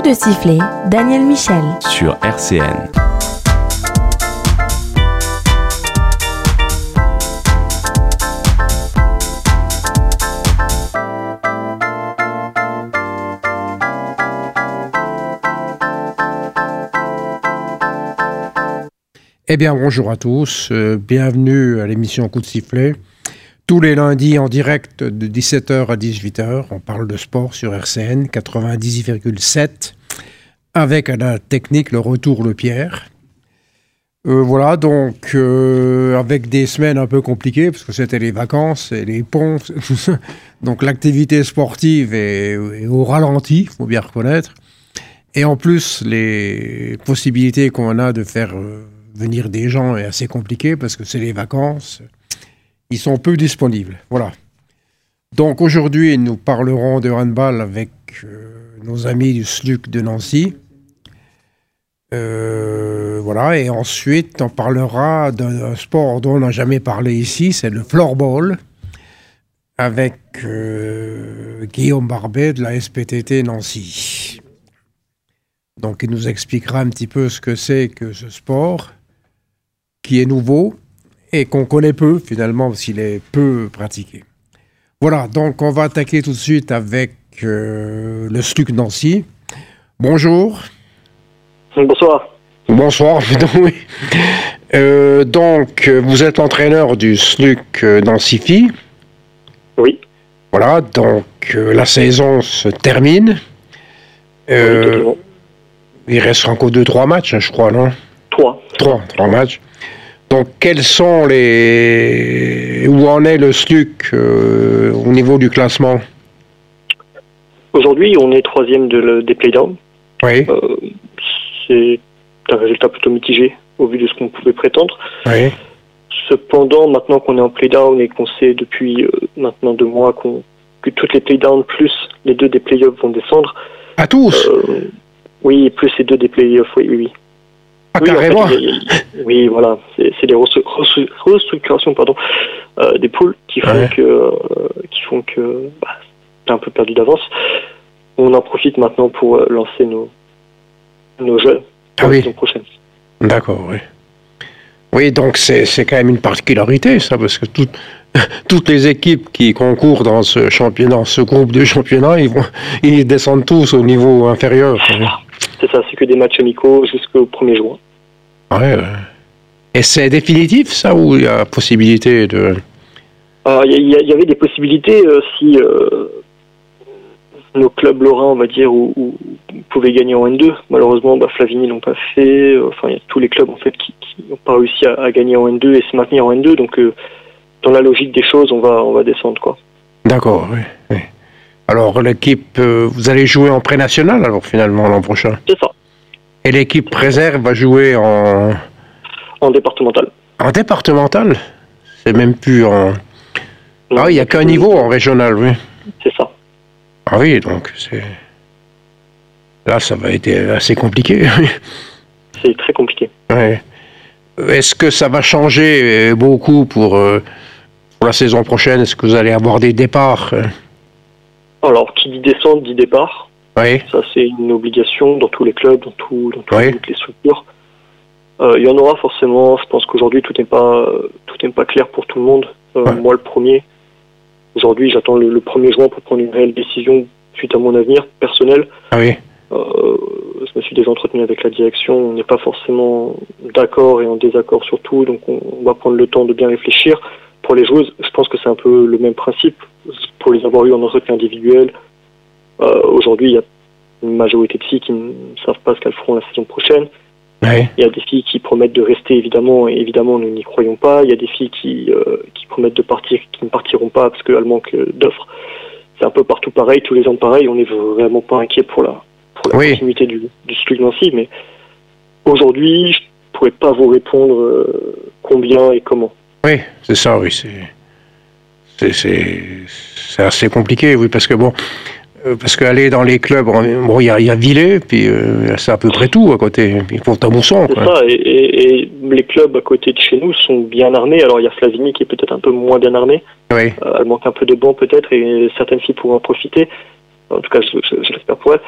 de sifflet, Daniel Michel. Sur RCN. Eh bien, bonjour à tous. Bienvenue à l'émission Coup de sifflet. Tous les lundis en direct de 17h à 18h, on parle de sport sur RCN 90,7 avec à la technique le retour Le Pierre. Voilà, donc avec des semaines un peu compliquées parce que c'était les vacances et les ponts, tout ça. Donc l'activité sportive est au ralenti, il faut bien reconnaître. Et en plus, les possibilités qu'on a de faire venir des gens est assez compliqué parce que c'est les vacances. Ils sont peu disponibles. Voilà. Donc aujourd'hui, nous parlerons de handball avec nos amis du SLUC de Nancy. Voilà. Et ensuite, on parlera d'un sport dont on n'a jamais parlé ici, c'est le floorball, avec Guillaume Barbet de la SPTT Nancy. Donc il nous expliquera un petit peu ce que c'est que ce sport, qui est nouveau, et qu'on connaît peu, finalement, parce qu'il est peu pratiqué. Voilà, donc on va attaquer tout de suite avec le SLUC Nancy. Bonjour. Bonsoir. Bonsoir, oui. Donc, vous êtes l'entraîneur du SLUC Nancy. Oui. Voilà, donc la saison se termine. Oui, il reste encore 2-3 matchs, je crois, non? 3 matchs. Donc, quels sont où en est le SLUC au niveau du classement? Aujourd'hui, on est 3e des playdowns. Oui. C'est un résultat plutôt mitigé au vu de ce qu'on pouvait prétendre. Oui. Cependant, maintenant qu'on est en playdown et qu'on sait depuis maintenant 2 mois que toutes les playdowns plus les 2 des playoffs vont descendre. À tous? Oui, plus les 2 des playoffs, oui. Ah, oui, carrément. En fait, oui, voilà. C'est des restructurations des poules qui font que c'est un peu perdu d'avance. On en profite maintenant pour lancer nos jeux pour la saison prochaine. D'accord, oui. Oui, donc c'est quand même une particularité, ça, parce que toutes les équipes qui concourent dans ce championnat, ce groupe de championnat, ils descendent tous au niveau inférieur. C'est ça, c'est que des matchs amicaux jusqu'au 1er juin. Ouais. Et c'est définitif, ça, ou il y a possibilité de... Il y avait des possibilités si nos clubs lorrains, on va dire, où pouvaient gagner en N2. Malheureusement, Flavigny l'ont pas fait. Enfin, il y a tous les clubs en fait qui n'ont pas réussi à gagner en N2 et se maintenir en N2. Donc, dans la logique des choses, on va descendre, quoi. D'accord, oui. Alors, l'équipe, vous allez jouer en pré-national, alors, finalement, l'an prochain? C'est ça. Et l'équipe réserve va jouer en départemental. En départemental? C'est même plus en... Non, il n'y a qu'un niveau en régional, oui. C'est ça. Ah oui, donc c'est... Là, ça va être assez compliqué. C'est très compliqué. Ouais. Est-ce que ça va changer beaucoup pour la saison prochaine? Est-ce que vous allez avoir des départs? Alors, qui dit descente, dit départ. Oui. Ça, c'est une obligation dans tous les clubs, dans toutes les structures. Il y en aura forcément. Je pense qu'aujourd'hui, tout n'est pas clair pour tout le monde. Moi, le premier. Aujourd'hui, j'attends le 1er juin pour prendre une réelle décision suite à mon avenir personnel. Ah oui. Je me suis déjà entretenu avec la direction. On n'est pas forcément d'accord et en désaccord sur tout. Donc, on va prendre le temps de bien réfléchir. Pour les joueuses, je pense que c'est un peu le même principe. Pour les avoir eu en entretien individuel, aujourd'hui, il y a une majorité de filles qui ne savent pas ce qu'elles feront la saison prochaine. Ouais. Il y a des filles qui promettent de rester, évidemment, et évidemment, nous n'y croyons pas. Il y a des filles qui promettent de partir, qui ne partiront pas parce qu'elles manquent d'offres. C'est un peu partout pareil, tous les ans pareil. On n'est vraiment pas inquiet pour la continuité du SLUC Nancy, mais aujourd'hui, je ne pourrais pas vous répondre combien et comment. Oui, c'est ça, oui. C'est assez compliqué, oui, parce que bon... Parce qu'aller dans les clubs, bon, il y a Villers, puis c'est à peu près tout à côté. Il faut Tamousson. C'est ça, et les clubs à côté de chez nous sont bien armés. Alors il y a Flavigny qui est peut-être un peu moins bien armé. Oui. Elle manque un peu de bancs peut-être, et certaines filles pourront en profiter. En tout cas, je l'espère pour elles.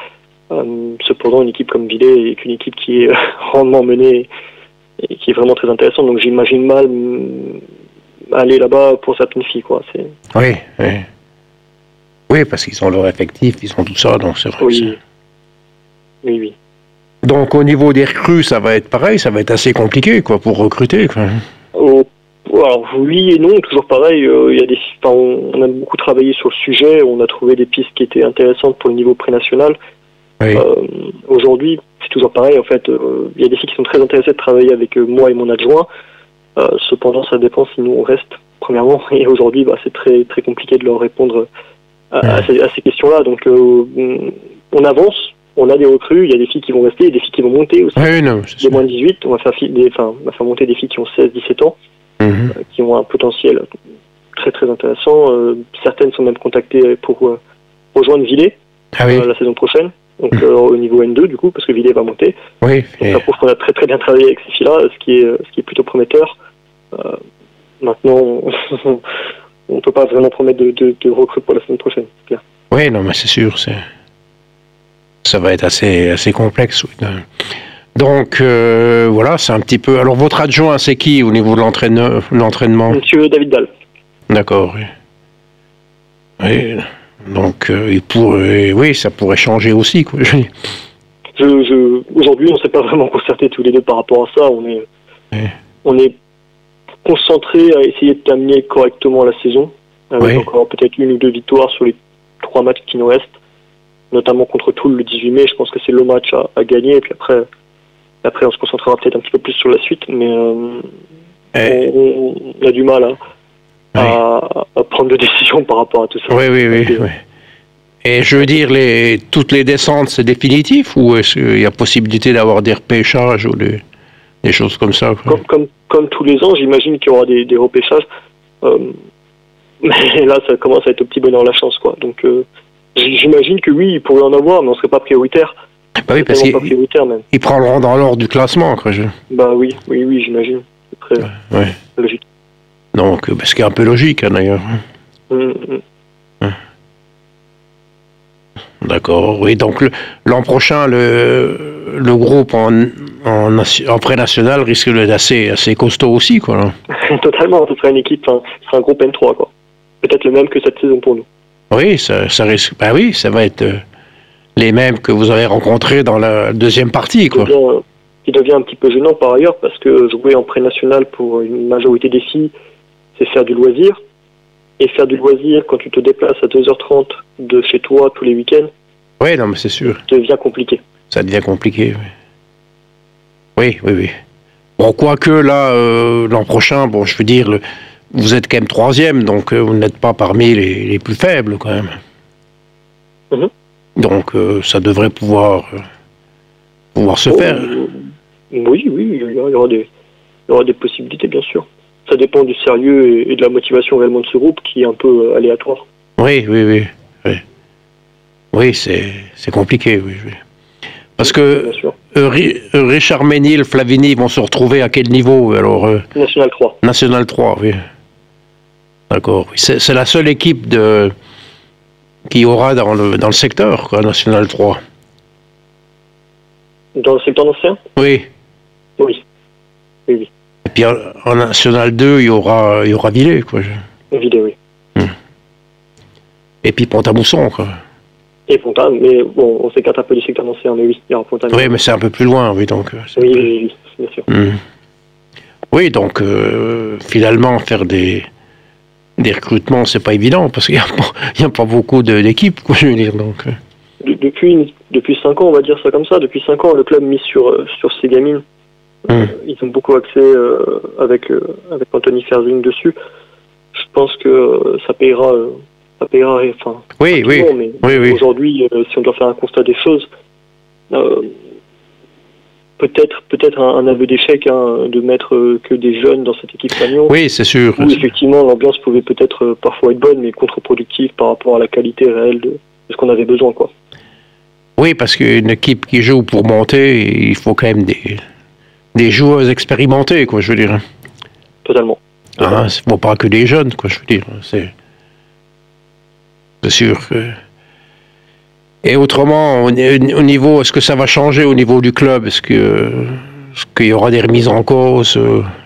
Cependant, une équipe comme Villers est une équipe qui est rondement menée et qui est vraiment très intéressante. Donc j'imagine mal aller là-bas pour certaines filles, quoi. Oui, oui. Oui, parce qu'ils ont leur effectif, ils ont tout ça, donc c'est vrai. Oui. Oui. Donc au niveau des recrues, ça va être pareil, ça va être assez compliqué, quoi, pour recruter, quoi. Alors oui et non, toujours pareil. Il y a on a beaucoup travaillé sur le sujet, on a trouvé des pistes qui étaient intéressantes pour le niveau pré-national. Oui. Aujourd'hui, c'est toujours pareil. En fait, il y a des filles qui sont très intéressées de travailler avec moi et mon adjoint. Cependant, ça dépend si nous on reste, premièrement. Et aujourd'hui, c'est très très compliqué de leur répondre à ces questions-là. Donc, on avance. On a des recrues, il y a des filles qui vont rester, il y a des filles qui vont monter aussi. Oui, non, des moins de 18, on va faire monter des filles qui ont 16-17 ans, qui ont un potentiel très très intéressant. Certaines sont même contactées pour rejoindre Villers la saison prochaine, donc au niveau N2 du coup, parce que Villers va monter. Oui. Donc ça prouve qu'on a très très bien travaillé avec ces filles-là, ce qui est plutôt prometteur. Maintenant, on ne peut pas vraiment promettre de recrues pour la semaine prochaine, c'est clair. Oui, non, mais c'est sûr, ça va être assez complexe. Oui. Donc, voilà, c'est un petit peu... Alors, votre adjoint, c'est qui au niveau de l'entraînement? Monsieur David Dalle. D'accord, oui. Oui, donc, oui, ça pourrait changer aussi, quoi. Aujourd'hui, on ne s'est pas vraiment concertés tous les deux par rapport à ça. On est concentrés à essayer de terminer correctement la saison, avec encore peut-être 1 ou 2 victoires sur les 3 matchs qui nous restent, notamment contre Toul le 18 mai. Je pense que c'est le match à gagner, et puis après on se concentrera peut-être un petit peu plus sur la suite, mais on a du mal à prendre de décisions par rapport à tout ça. Oui. Et je veux dire, toutes les descentes, c'est définitif, ou est-ce qu'il y a possibilité d'avoir des repêchages ou des choses comme ça, quoi? Comme tous les ans, j'imagine qu'il y aura des repêchages, mais là ça commence à être au petit bonheur la chance, quoi. Donc j'imagine que oui, il pourrait en avoir, mais on ne serait pas prioritaire. Bah oui, parce qu'ils prendront dans l'ordre du classement, quoi. Bah oui, j'imagine. C'est très logique. Donc, ce qui est un peu logique, hein, d'ailleurs. D'accord, oui. Donc, l'an prochain, le groupe en pré-national risque d'être assez costaud aussi, quoi. Là. Totalement, ce sera une équipe, ce sera un groupe N3, quoi. Peut-être le même que cette saison pour nous. Oui, ça risque. Bah oui, ça va être les mêmes que vous avez rencontrés dans la deuxième partie, quoi. Qui devient un petit peu gênant par ailleurs, parce que jouer en pré-national pour une majorité des filles, c'est faire du loisir. Et faire du loisir quand tu te déplaces à 2h30 de chez toi tous les week-ends, oui, non, mais c'est sûr. Ça devient compliqué. Ça devient compliqué, oui. Oui. Bon, quoique là, l'an prochain, bon, je veux dire, vous êtes quand même 3e, donc vous n'êtes pas parmi les plus faibles, quand même. Donc, ça devrait pouvoir se faire. Oui, il y aura des possibilités, bien sûr. Ça dépend du sérieux et de la motivation réellement de ce groupe, qui est un peu aléatoire. Oui. Oui, c'est compliqué, oui. Parce que Richard Ménil, Flavigny vont se retrouver à quel niveau, alors National 3. National 3, oui. D'accord. Oui. C'est la seule équipe qui aura dans le secteur, quoi, National 3. Dans le secteur ancien? Oui. Et puis en National 2, il y aura Villers, quoi. Villers, oui. Et puis Pont-à-Mousson, quoi. Et Pontin, mais bon, on s'écarte un peu du secteur ancien, mais oui, il y aura Pontin. Oui, mais c'est un peu plus loin, oui, donc... Oui, bien sûr. Oui, donc, finalement, faire des recrutements, c'est pas évident, parce qu'il n'y a pas beaucoup d'équipes, quoi, je veux dire, donc... Depuis 5 ans, on va dire ça comme ça, depuis 5 ans, le club mise sur ces gamines. Ils ont beaucoup accès avec Anthony Ferzing dessus. Je pense que ça payera enfin... Oui. Mais aujourd'hui, si on doit faire un constat des choses, peut-être un aveu d'échec, de mettre que des jeunes dans cette équipe Lannion. Oui, c'est sûr. Où effectivement, l'ambiance pouvait peut-être parfois être bonne, mais contre-productive par rapport à la qualité réelle de ce qu'on avait besoin, quoi. Oui, parce qu'une équipe qui joue pour monter, il faut quand même des joueurs expérimentés, quoi, je veux dire. Totalement. Il ne faut pas que des jeunes, quoi, je veux dire. C'est sûr que... Et autrement, au niveau, est-ce que ça va changer au niveau du club? Est-ce qu'il y aura des remises en cause?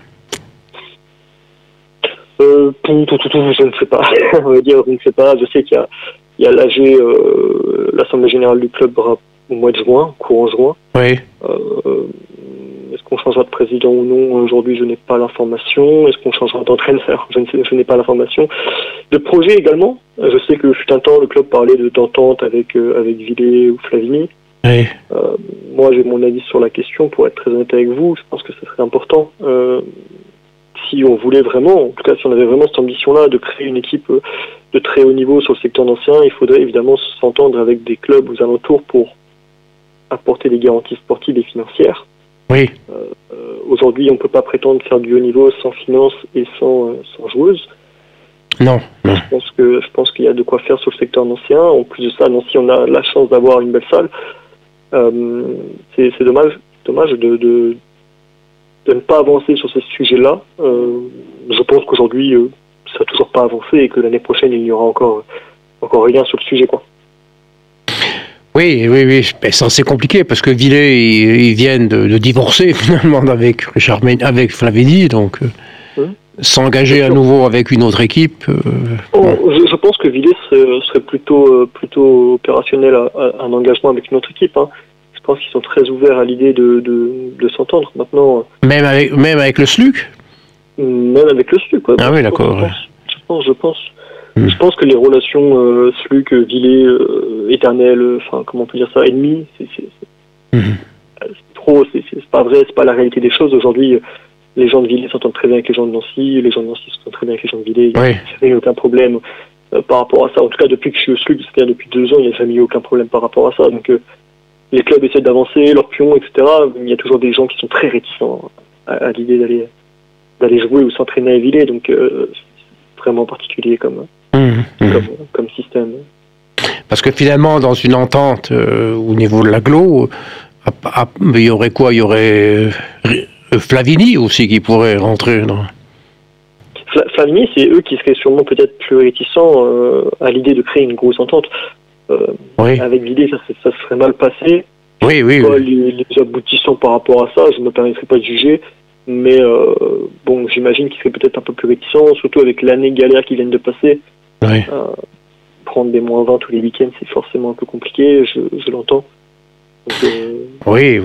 Je ne sais pas. On va dire, je ne sais pas. Je sais qu'il y a l'AG, l'Assemblée Générale du club au mois de juin, courant juin. Oui. Est-ce qu'on changera de président ou non? Aujourd'hui, je n'ai pas l'information. Est-ce qu'on changera d'entraîneur? Je n'ai pas l'information. De projet également. Je sais que fut un temps, le club parlait d'entente avec Villet ou Flavini. Oui. Moi, j'ai mon avis sur la question. Pour être très honnête avec vous, je pense que ce serait important. Si on voulait vraiment, en tout cas si on avait vraiment cette ambition-là de créer une équipe de très haut niveau sur le secteur d'anciens, il faudrait évidemment s'entendre avec des clubs aux alentours pour apporter des garanties sportives et financières. Oui. Aujourd'hui, on ne peut pas prétendre faire du haut niveau sans finances et sans joueuses. Non. Je pense qu'il y a de quoi faire sur le secteur d'anciens. En plus de ça, à Nancy, on a la chance d'avoir une belle salle. C'est dommage de ne pas avancer sur ce sujet-là. Je pense qu'aujourd'hui, ça n'a toujours pas avancé et que l'année prochaine, il n'y aura encore rien sur le sujet, quoi. Oui. Mais ça, c'est compliqué parce que Villet, ils viennent de divorcer finalement avec Flavini, donc s'engager à nouveau avec une autre équipe. Je pense que Villet serait plutôt opérationnel à un engagement avec une autre équipe. Hein. Je pense qu'ils sont très ouverts à l'idée de s'entendre. Maintenant. Même avec le SLUC. Même avec le SLUC, quoi. Ah oui, d'accord. Je pense. Je pense que les relations SLUC, Villet, éternelles, enfin, comment on peut dire ça, ennemis, c'est trop, c'est pas vrai, c'est pas la réalité des choses. Aujourd'hui, les gens de Villet s'entendent très bien avec les gens de Nancy, les gens de Nancy s'entendent très bien avec les gens de Villet. Il n'y a aucun problème par rapport à ça. En tout cas, depuis que je suis au SLUC, c'est-à-dire depuis 2 ans, il n'y a jamais eu aucun problème par rapport à ça. Donc, les clubs essaient d'avancer, leurs pions, etc. Il y a toujours des gens qui sont très réticents à l'idée d'aller jouer ou s'entraîner à Villet. Donc, c'est vraiment particulier comme système. Parce que finalement, dans une entente au niveau de l'agglo, il y aurait quoi? Il y aurait Flavini aussi qui pourrait rentrer dans... Flavini, c'est eux qui seraient sûrement peut-être plus réticents à l'idée de créer une grosse entente. Avec Villet, ça serait mal passé. Oui. Les aboutissants par rapport à ça, je ne me permettrai pas de juger. Mais j'imagine qu'il serait peut-être un peu plus réticent, surtout avec l'année galère qu'ils viennent de passer. Oui. Prendre des -20 tous les week-ends, c'est forcément un peu compliqué, je l'entends. Donc, Oui,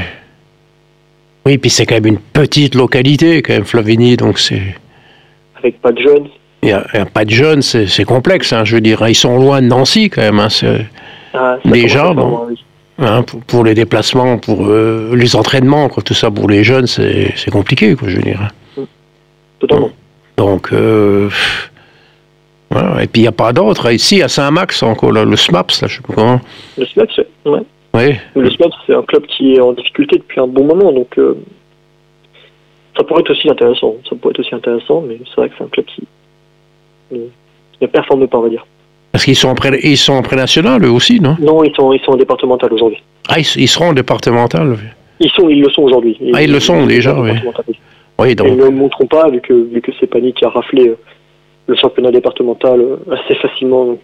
puis c'est quand même une petite localité, quand même, Flavigny, donc c'est... Avec pas de jeunes. Il n'y a pas de jeunes, c'est complexe, hein, je veux dire. Ils sont loin de Nancy, quand même. Hein, déjà, bon, hein, pour les déplacements, pour les entraînements, quoi, tout ça, pour les jeunes, c'est compliqué, quoi, je veux dire. Totalement. Donc, voilà. Et puis, il n'y a pas d'autres. Ici, à Saint-Max, encore le SMAPS, là, je sais pas comment. Le SMAPS, ouais. Oui. Le SMAPS, c'est un club qui est en difficulté depuis un bon moment, donc ça pourrait être aussi intéressant. Mais c'est vrai que c'est un club qui ne performe pas, on va dire. Parce qu'ils sont en pré-national, eux aussi, non? Non, ils sont en départemental aujourd'hui. Ah, ils seront en départemental? Ils le sont aujourd'hui. Ils le sont déjà, oui. Oui, donc. Et ils ne le montreront pas, vu que c'est Pani qui a raflé le championnat départemental assez facilement. Donc,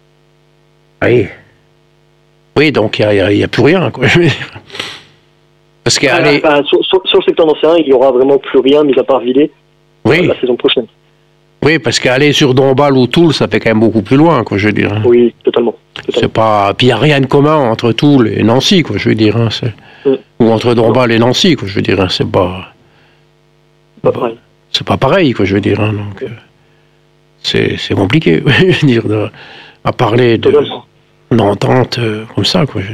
Oui, donc il n'y a plus rien, quoi. Parce que sur le secteur d'anciens, il n'y aura vraiment plus rien, mis à part Villet, la saison prochaine. Oui, parce qu'aller sur Dombasle ou Toul, ça fait quand même beaucoup plus loin, quoi, je veux dire. Oui, totalement. C'est pas... Puis il n'y a rien de commun entre Toul et Nancy, quoi, je veux dire. Hein, ou entre Dombasle et Nancy, quoi, je veux dire. Hein, c'est pas pareil. C'est pas pareil, quoi, je veux dire. Hein, donc, c'est compliqué, je veux dire, à parler d'entente comme ça, quoi.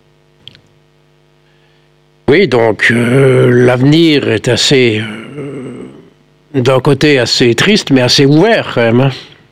Oui, donc l'avenir est assez... d'un côté assez triste, mais assez ouvert, quand même. Hein.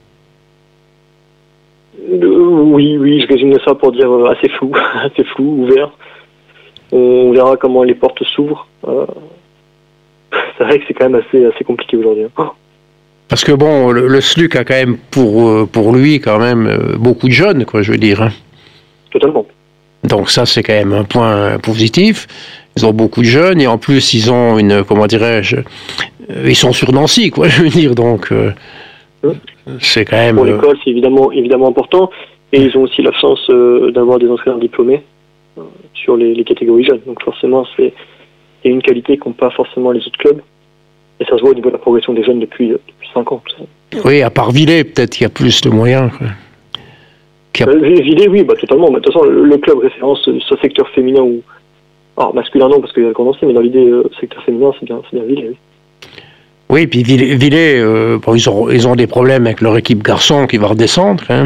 Oui, je résume ça pour dire assez flou, ouvert. On verra comment les portes s'ouvrent. C'est vrai que c'est quand même assez compliqué aujourd'hui. Parce que bon, le SLUC a quand même pour lui quand même beaucoup de jeunes, quoi, je veux dire. Hein. Totalement. Donc ça, c'est quand même un point positif. Ils ont beaucoup de jeunes et en plus, ils ont une, comment dirais-je, ils sont sur Nancy, quoi, je veux dire. Donc, c'est quand même... Pour l'école, c'est évidemment important. Et ils ont aussi la chance d'avoir des entraîneurs diplômés sur les catégories jeunes. Donc forcément, c'est une qualité qu'ont pas forcément les autres clubs. Et ça se voit au niveau de la progression des jeunes depuis 5 ans. Oui, à part Villers, peut-être qu'il y a plus de moyens. Villers, oui, totalement. De toute façon, le club référence, ce secteur féminin ou... Alors, masculin, non, parce qu'il y a le condensé, mais dans l'idée, secteur féminin, c'est bien Villers, oui. Oui, puis Villers, ils ont des problèmes avec leur équipe garçon qui va redescendre. Hein.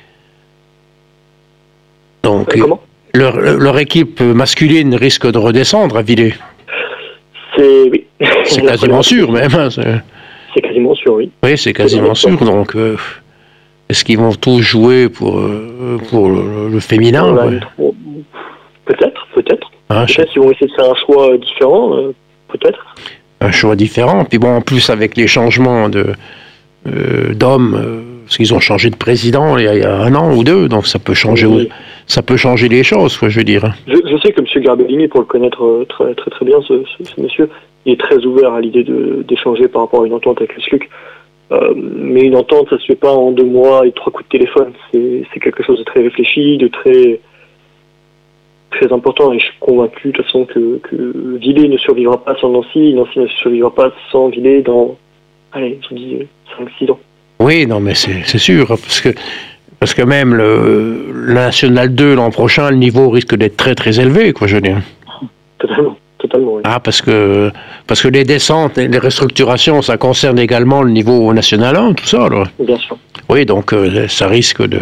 Donc, comment leur équipe masculine risque de redescendre à Villers. Oui. C'est quasiment sûr, même. Hein, c'est quasiment sûr, oui. Oui, c'est quasiment sûr. Donc, est-ce qu'ils vont tous jouer pour le féminin Peut-être. Hein, Peut-être qu'ils vont essayer de faire un choix différent, peut-être. Un choix différent. Puis bon, en plus, avec les changements d'hommes, parce qu'ils ont changé de président il y a 1 an ou 2, donc ça peut changer, ça peut changer les choses, quoi, je veux dire. Je sais que M. Garbellini, pour le connaître très, très, très bien, ce monsieur, il est très ouvert à l'idée d'échanger par rapport à une entente avec le SLUC. Mais une entente, ça se fait pas en 2 mois et 3 coups de téléphone. C'est quelque chose de très réfléchi, de très très important, et je suis convaincu de toute façon que Villers ne survivra pas sans Nancy ne survivra pas sans Villers dans, allez, je vous dis 5-6 ans. Oui, non, mais c'est sûr, parce que même le National 2 l'an prochain, le niveau risque d'être très très élevé, quoi, je veux dire. Totalement, oui. Ah, parce que les descentes et les restructurations, ça concerne également le niveau National 1, tout ça, alors. Bien sûr. Oui, donc ça risque de...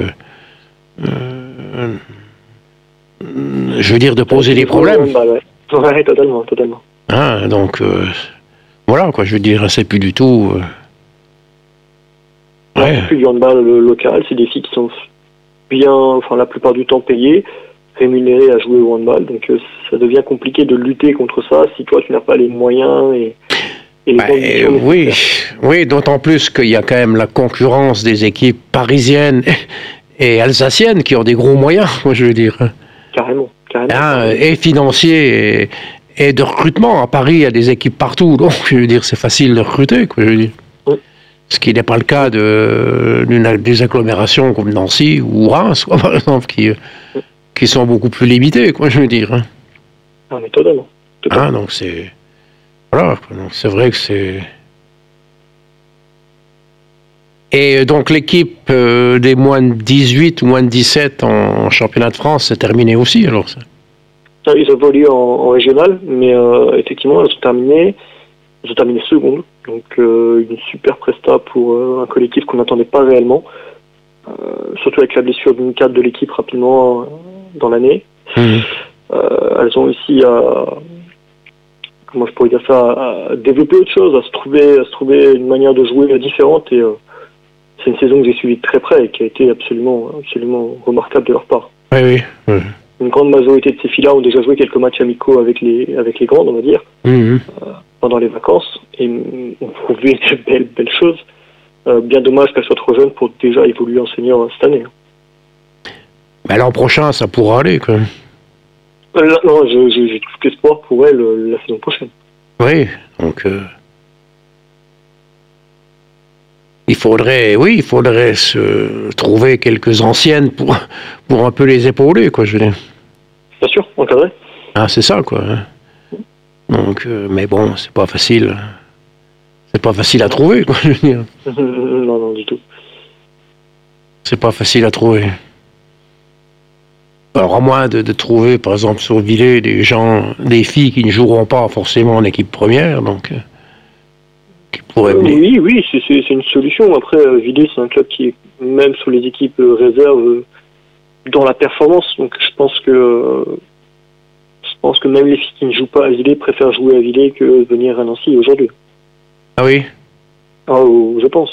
je veux dire, de poser des problèmes. Ouais, totalement. Ah, donc, voilà, quoi, je veux dire, c'est plus du tout... Ouais. C'est plus du handball local, c'est des filles qui sont bien, enfin la plupart du temps payées, rémunérées à jouer au handball, donc ça devient compliqué de lutter contre ça si toi tu n'as pas les moyens et les conditions. Oui, d'autant plus qu'il y a quand même la concurrence des équipes parisiennes et alsaciennes qui ont des gros moyens, moi je veux dire. Carrément. Et financiers et de recrutement. À Paris, il y a des équipes partout, donc je veux dire, c'est facile de recruter, quoi, je veux dire. Ce qui n'est pas le cas des agglomérations comme Nancy ou Reims, quoi, par exemple, qui sont beaucoup plus limitées, quoi, je veux dire. Hein. Ah, mais totalement. Ah, donc c'est... Voilà, donc c'est vrai que c'est... Et donc l'équipe des moins de 18 ou moins de 17 en championnat de France, c'est terminé aussi, alors ça. Ils ont évolué en régional, mais effectivement, elles ont terminé seconde. Donc une super presta pour un collectif qu'on n'attendait pas réellement. Surtout avec la blessure d'une cadre de l'équipe rapidement dans l'année. Elles ont réussi comment je pourrais dire ça, à développer autre chose, à se trouver une manière de jouer différente, et c'est une saison que j'ai suivie de très près et qui a été absolument remarquable de leur part. Oui. Une grande majorité de ces filles-là ont déjà joué quelques matchs amicaux avec les grandes, on va dire, pendant les vacances, et ont prouvé de belles choses. Bien dommage qu'elles soient trop jeunes pour déjà évoluer en senior cette année. Mais l'an prochain, ça pourra aller, quand même. Non, j'ai tout l'espoir pour elles la saison prochaine. Oui, donc... Il faudrait se trouver quelques anciennes pour un peu les épauler, quoi, je veux dire. Bien sûr, encadré. Ah, c'est ça, quoi. Donc, mais bon, c'est pas facile. C'est pas facile à trouver, quoi, je veux dire. Non, du tout. C'est pas facile à trouver. Alors, à moins de trouver, par exemple, sur Villers, des filles qui ne joueront pas forcément en équipe première, donc... Oui, c'est une solution. Après, Villers, c'est un club qui est, même sur les équipes réserves, dans la performance. Donc je pense que même les filles qui ne jouent pas à Villers préfèrent jouer à Villers que venir à Nancy aujourd'hui. Ah oui. Ah, je pense.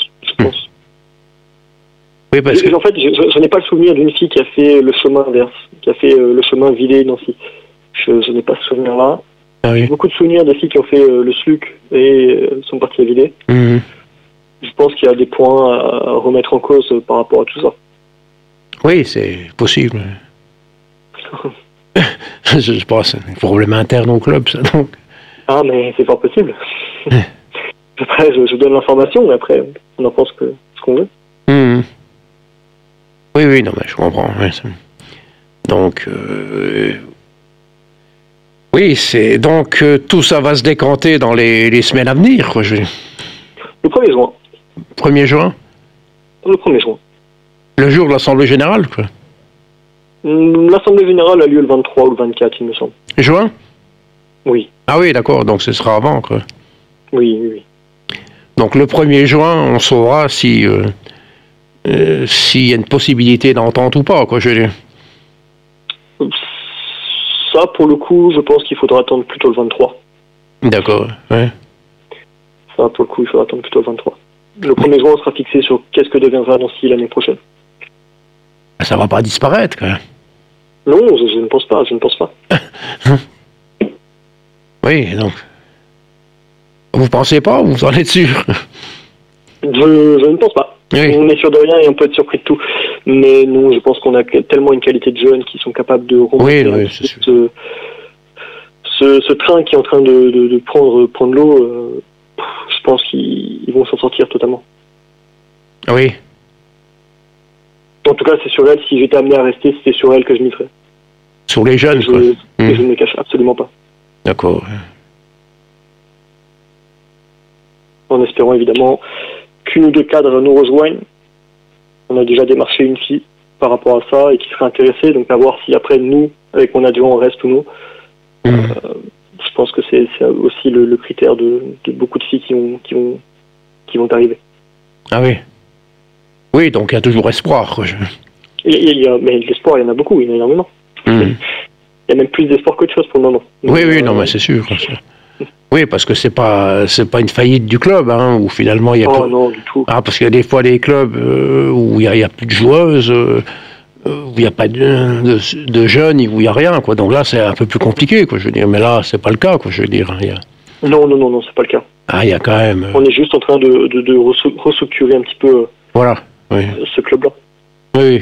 Oui, parce que... En fait, je n'ai pas le souvenir d'une fille qui a fait le chemin inverse, qui a fait le chemin Villers-Nancy. Je n'ai pas ce souvenir-là. Ah oui. Beaucoup de souvenirs des filles qui ont fait le SLUC et sont parties à Villers. Je pense qu'il y a des points à remettre en cause par rapport à tout ça. Oui, c'est possible. Je pense que c'est un problème interne au club, ça, donc. Ah, mais c'est fort possible. Après, je donne l'information, mais après, on en pense ce qu'on veut. Oui, non, mais je comprends. Ouais, donc, oui, c'est donc tout ça va se décanter dans les semaines à venir, quoi. Le 1er juin. 1er juin? Le 1er juin. Le jour de l'Assemblée Générale, quoi. L'Assemblée Générale a lieu le 23 ou le 24, il me semble. Juin? Oui. Ah oui, d'accord, donc ce sera avant, quoi. Oui. Donc le 1er juin, on saura si s'il y a une possibilité d'entente ou pas, quoi, je veux dire. Ça, pour le coup, je pense qu'il faudra attendre plutôt le 23. D'accord, ouais. Ça, pour le coup, il faudra attendre plutôt le 23. Le 1er juin, on sera fixé sur qu'est-ce que deviendra Nancy l'année prochaine. Ça va pas disparaître, quoi. Non, je ne pense pas, Oui, donc... Vous pensez pas ou vous en êtes sûr? Je ne pense pas. Oui. On est sûr de rien et on peut être surpris de tout. Mais non, je pense qu'on a tellement une qualité de jeunes qui sont capables de remonter ce train qui est en train de prendre l'eau. Je pense qu'ils vont s'en sortir totalement. Oui. En tout cas, c'est sur elle. Si j'étais amené à rester, c'est sur elle que je miserais. Sur les jeunes, quoi. Et je ne me cache absolument pas. D'accord. En espérant évidemment qu'une ou deux cadres nous rejoignent. On a déjà démarché une fille par rapport à ça et qui serait intéressée. Donc à voir si après nous, avec mon adjoint, on reste ou non. Je pense que c'est aussi le critère de beaucoup de filles qui vont arriver. Ah oui. Oui, donc il y a toujours espoir. Quoi. Mais l'espoir, il y en a beaucoup, il y en a énormément. Il y a même plus d'espoir qu'autre chose pour le moment. Donc, oui, non, mais c'est sûr. Oui, parce que c'est pas une faillite du club, hein, où finalement il y a. Non, du tout. Ah, parce qu'il y a des fois des clubs où il y a plus de joueuses, où il n'y a pas de jeunes, où il n'y a rien, quoi. Donc là, c'est un peu plus compliqué, quoi. Je veux dire, mais là, c'est pas le cas, quoi. Je veux dire. Non, c'est pas le cas. Ah, il y a quand même. On est juste en train de restructurer un petit peu. Voilà. Oui. Ce club-là. Oui.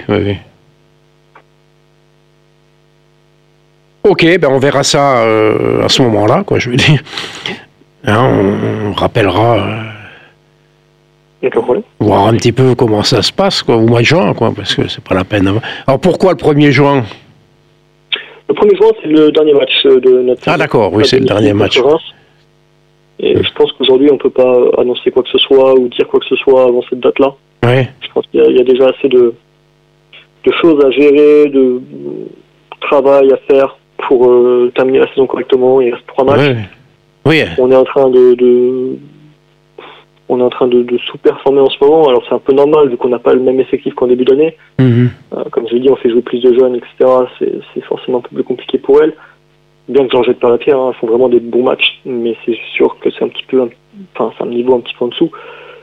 Ok, ben on verra ça à ce moment-là, quoi, je veux dire. Hein, on rappellera. Aucun problème. Voir un petit peu comment ça se passe, quoi, au mois de juin, quoi, parce que c'est pas la peine. Alors pourquoi le 1er juin? Le 1er juin, c'est le dernier match de notre saison. Ah d'accord, oui, c'est le dernier match. Et je pense qu'aujourd'hui, on ne peut pas annoncer quoi que ce soit ou dire quoi que ce soit avant cette date-là. Oui. Je pense qu'il y a déjà assez de choses à gérer, de travail à faire pour terminer la saison correctement. Il reste 3 matchs. Oui. On est en train de sous-performer en ce moment. Alors c'est un peu normal vu qu'on n'a pas le même effectif qu'en début d'année. Comme je l'ai dit, on fait jouer plus de jeunes, etc. C'est forcément un peu plus compliqué pour elles. Bien que j'en jette pas la pierre, elles font vraiment des bons matchs, mais c'est sûr que c'est c'est un niveau un petit peu en dessous.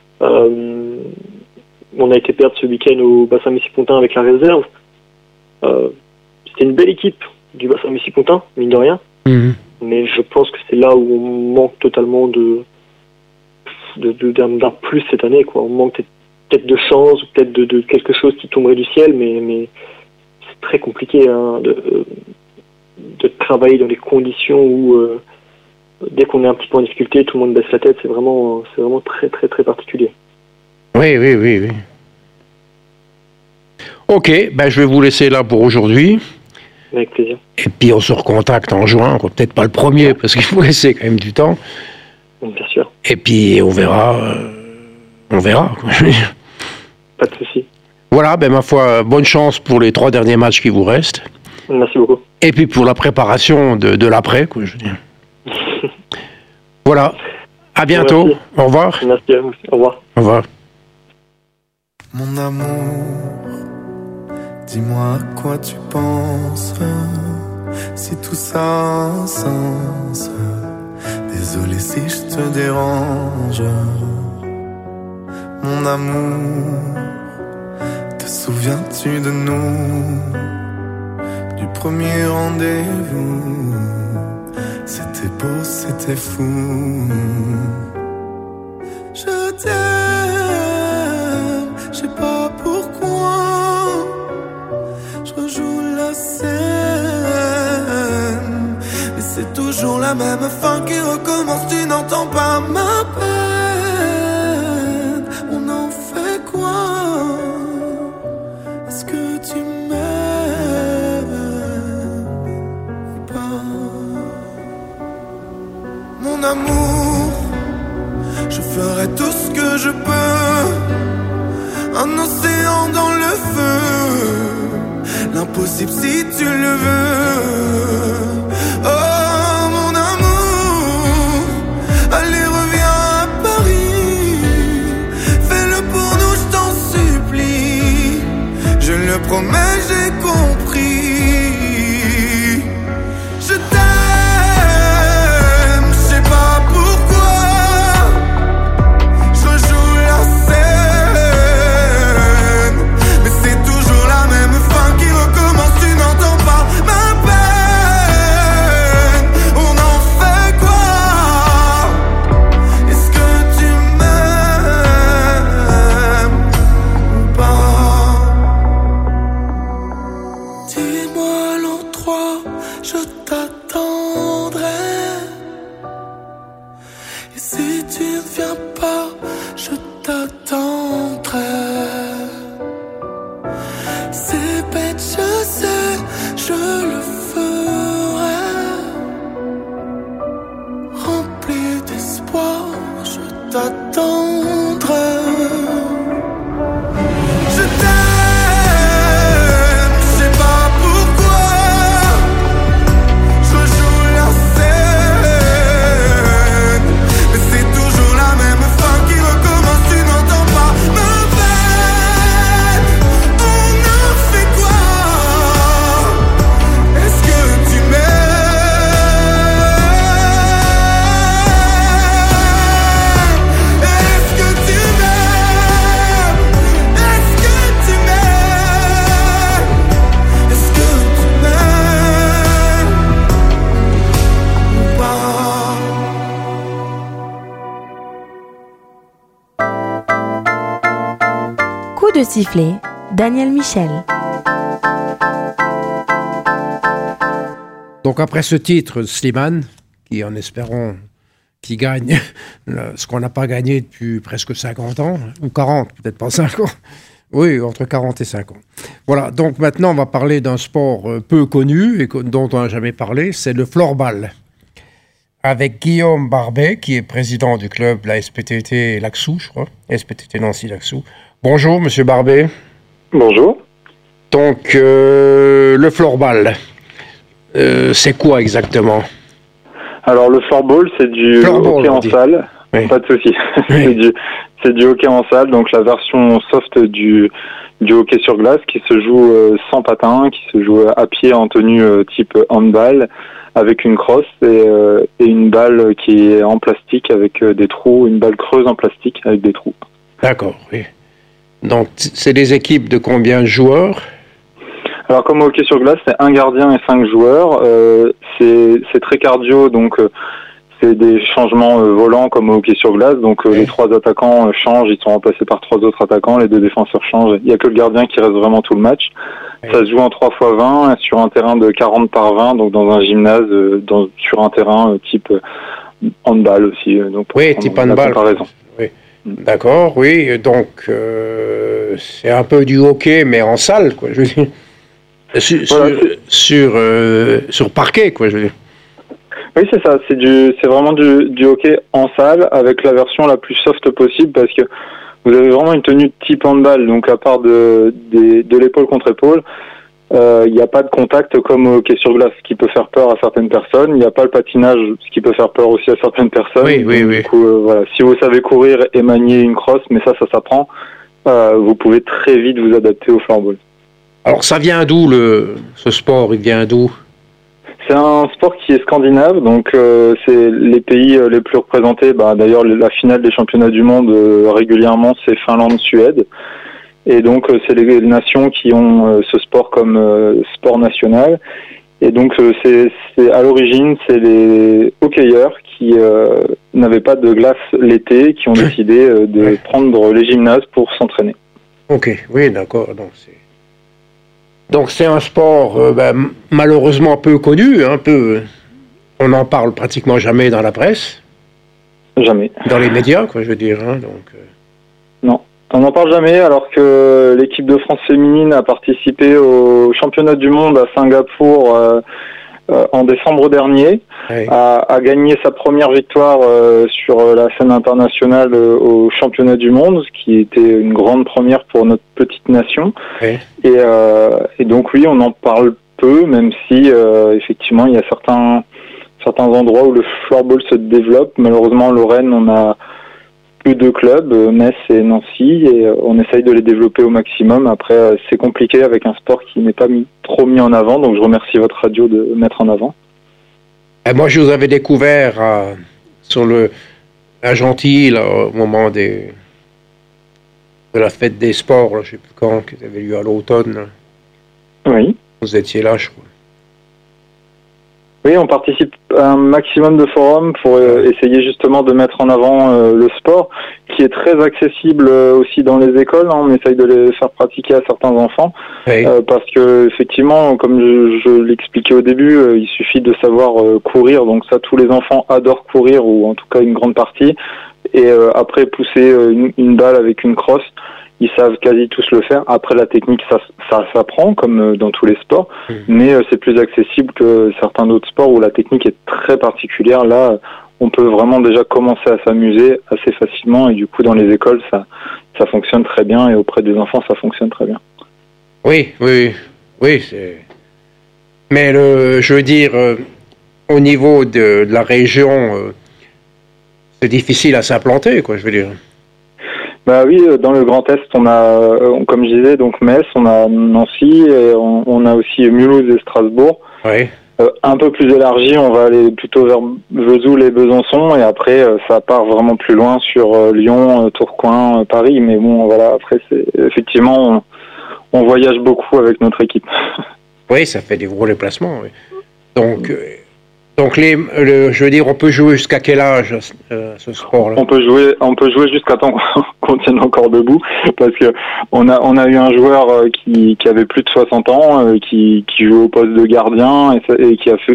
On a été perdre ce week-end au bassin Missy-Pontin avec la réserve. C'était une belle équipe du bassin Missy-Pontin, mine de rien. Mais je pense que c'est là où on manque totalement d'un plus cette année, quoi. On manque peut-être de chance, peut-être de quelque chose qui tomberait du ciel, mais c'est très compliqué hein, de travailler dans des conditions où dès qu'on est un petit peu en difficulté, tout le monde baisse la tête. C'est vraiment très très très particulier. Oui. Ok, ben je vais vous laisser là pour aujourd'hui. Avec plaisir. Et puis on se recontacte en juin, quoi. Peut-être pas le 1er, parce qu'il faut laisser quand même du temps. Bien sûr. Et puis on verra. Quoi. Pas de souci. Voilà, ben ma foi, bonne chance pour les 3 derniers matchs qui vous restent. Merci beaucoup. Et puis pour la préparation de l'après, quoi, je veux dire. Voilà. À bientôt. Merci. Au revoir. Merci à vous. Au revoir. Au revoir. Mon amour, dis-moi à quoi tu penses, si tout ça a un sens. Désolé si je te dérange. Mon amour, te souviens-tu de nous, du premier rendez-vous? C'était beau, c'était fou. Je t'aime, je sais pas pourquoi. Je rejoue la scène, mais c'est toujours la même fin qui recommence. Tu n'entends pas ma peine. On en fait quoi? Est-ce que que tu m'aimes ou pas? Mon amour, je ferai tout ce que je peux. Un océan dans le feu, l'impossible si tu le veux. Oh mon amour, allez reviens à Paris. Fais-le pour nous, je t'en supplie. Je le promets, j'ai compris. Je t'aime, je sais pas pourquoi. Je rejoue la scène, mais c'est toujours la même fin qui recommence. Tu n'entends pas ma peine. On en fait quoi? Est-ce que tu m'aimes ou pas? Dis-moi l'endroit, je t'attendrai. Et si tu ne viens pas, je t'attendrai. C'est bête, je sais, je le ferai. Rempli d'espoir, je t'attendrai. Je t'aime, je sais pas pourquoi. Je rejoue la scène, mais c'est toujours la même fin qui recommence. Tu n'entends pas ma peine. On en fait quoi? Est-ce que tu m'aimes? Est-ce que tu m'aimes? Est-ce que tu m'aimes? Est-ce que tu m'aimes ou pas? Coup de sifflet, Daniel Michel. Donc après ce titre de Slimane, qui en espérons qui gagne ce qu'on n'a pas gagné depuis presque 50 ans, ou 40, peut-être pas 50. Oui, entre 40 et 50. Voilà, donc maintenant on va parler d'un sport peu connu et dont on n'a jamais parlé, c'est le floorball. Avec Guillaume Barbet, qui est président du club de la SPTT Laxou, je crois. SPTT Nancy Laxou. Bonjour, monsieur Barbet. Bonjour. Donc, le floorball, c'est quoi exactement? Alors le floorball, c'est du hockey en salle. Oui. Pas de souci. Oui. c'est du hockey en salle, donc la version soft du hockey sur glace qui se joue sans patin, qui se joue à pied en tenue type handball, avec une crosse et une balle qui est en plastique avec des trous, une balle creuse en plastique avec des trous. D'accord, oui. Donc, c'est des équipes de combien de joueurs? Alors comme au hockey sur glace, c'est un gardien et 5 joueurs. C'est très cardio, donc c'est des changements volants comme au hockey sur glace. Donc les 3 attaquants changent, ils sont remplacés par 3 autres attaquants, les 2 défenseurs changent. Il n'y a que le gardien qui reste vraiment tout le match. Ça se joue en 3x20 sur un terrain de 40 par 20, donc dans un gymnase, sur un terrain type handball aussi. Donc oui, type handball. Oui. D'accord, oui. Donc c'est un peu du hockey, mais en salle, quoi. Je veux dire. Sur parquet, quoi, je veux dire. Oui, c'est ça. C'est vraiment du hockey en salle avec la version la plus soft possible parce que vous avez vraiment une tenue type handball. Donc, à part de l'épaule contre épaule, il n'y a pas de contact comme au hockey sur glace, ce qui peut faire peur à certaines personnes. Il n'y a pas le patinage, ce qui peut faire peur aussi à certaines personnes. Oui. Du coup, voilà. Si vous savez courir et manier une crosse, mais ça s'apprend, vous pouvez très vite vous adapter au floorball. Alors, ça vient d'où, ce sport? Il vient d'où? C'est un sport qui est scandinave, donc c'est les pays les plus représentés. D'ailleurs, la finale des championnats du monde régulièrement, c'est Finlande-Suède. Et donc, c'est les nations qui ont ce sport comme sport national. Et donc, c'est à l'origine, c'est les hockeyeurs qui n'avaient pas de glace l'été, qui ont décidé de prendre les gymnases pour s'entraîner. Ok, oui, d'accord. Donc c'est un sport malheureusement peu connu, on n'en parle pratiquement jamais dans la presse. Jamais. Dans les médias, quoi, je veux dire. Donc, non. On n'en parle jamais, alors que l'équipe de France féminine a participé au championnat du monde à Singapour en décembre dernier, Oui. a gagné sa première victoire sur la scène internationale au championnat du monde, ce qui était une grande première pour notre petite nation. Oui. Et donc oui, on en parle peu, même si effectivement il y a certains endroits où le floorball se développe. Malheureusement, en Lorraine, on a plus de clubs, Metz et Nancy, et on essaye de les développer au maximum. Après, c'est compliqué avec un sport qui n'est pas trop mis en avant, donc je remercie votre radio de mettre en avant. Et moi, je vous avais découvert à Gentilly, là, au moment de la fête des sports, là, je ne sais plus quand, qui avait lieu à l'automne. Là. Oui. Vous étiez là, je crois. Oui, on participe à un maximum de forums pour essayer justement de mettre en avant le sport, qui est très accessible aussi dans les écoles. On essaye de les faire pratiquer à certains enfants, Oui. parce que effectivement, comme je l'expliquais au début, il suffit de savoir courir. Donc ça, tous les enfants adorent courir, ou en tout cas une grande partie. Et après, pousser une balle avec une crosse, ils savent quasi tous le faire. Après, la technique, ça s'apprend, comme dans tous les sports, mais c'est plus accessible que certains d'autres sports où la technique est très particulière. Là, on peut vraiment déjà commencer à s'amuser assez facilement, et du coup, dans les écoles, ça fonctionne très bien, et auprès des enfants, ça fonctionne très bien. Oui, c'est... Mais je veux dire, au niveau de la région, c'est difficile à s'implanter, quoi, je veux dire. Bah oui, dans le Grand Est, on a, comme je disais, donc Metz, on a Nancy, et on a aussi Mulhouse et Strasbourg. Oui. Un peu plus élargi, on va aller plutôt vers Vesoul et Besançon, et après ça part vraiment plus loin sur Lyon, Tourcoing, Paris. Mais bon, voilà, après c'est effectivement on voyage beaucoup avec notre équipe. Oui, ça fait des gros déplacements. Oui. Donc je veux dire, on peut jouer jusqu'à quel âge ce sport-là? On peut jouer jusqu'à temps qu'on tienne encore debout, parce que on a eu un joueur qui avait plus de 60 ans, qui joue au poste de gardien, et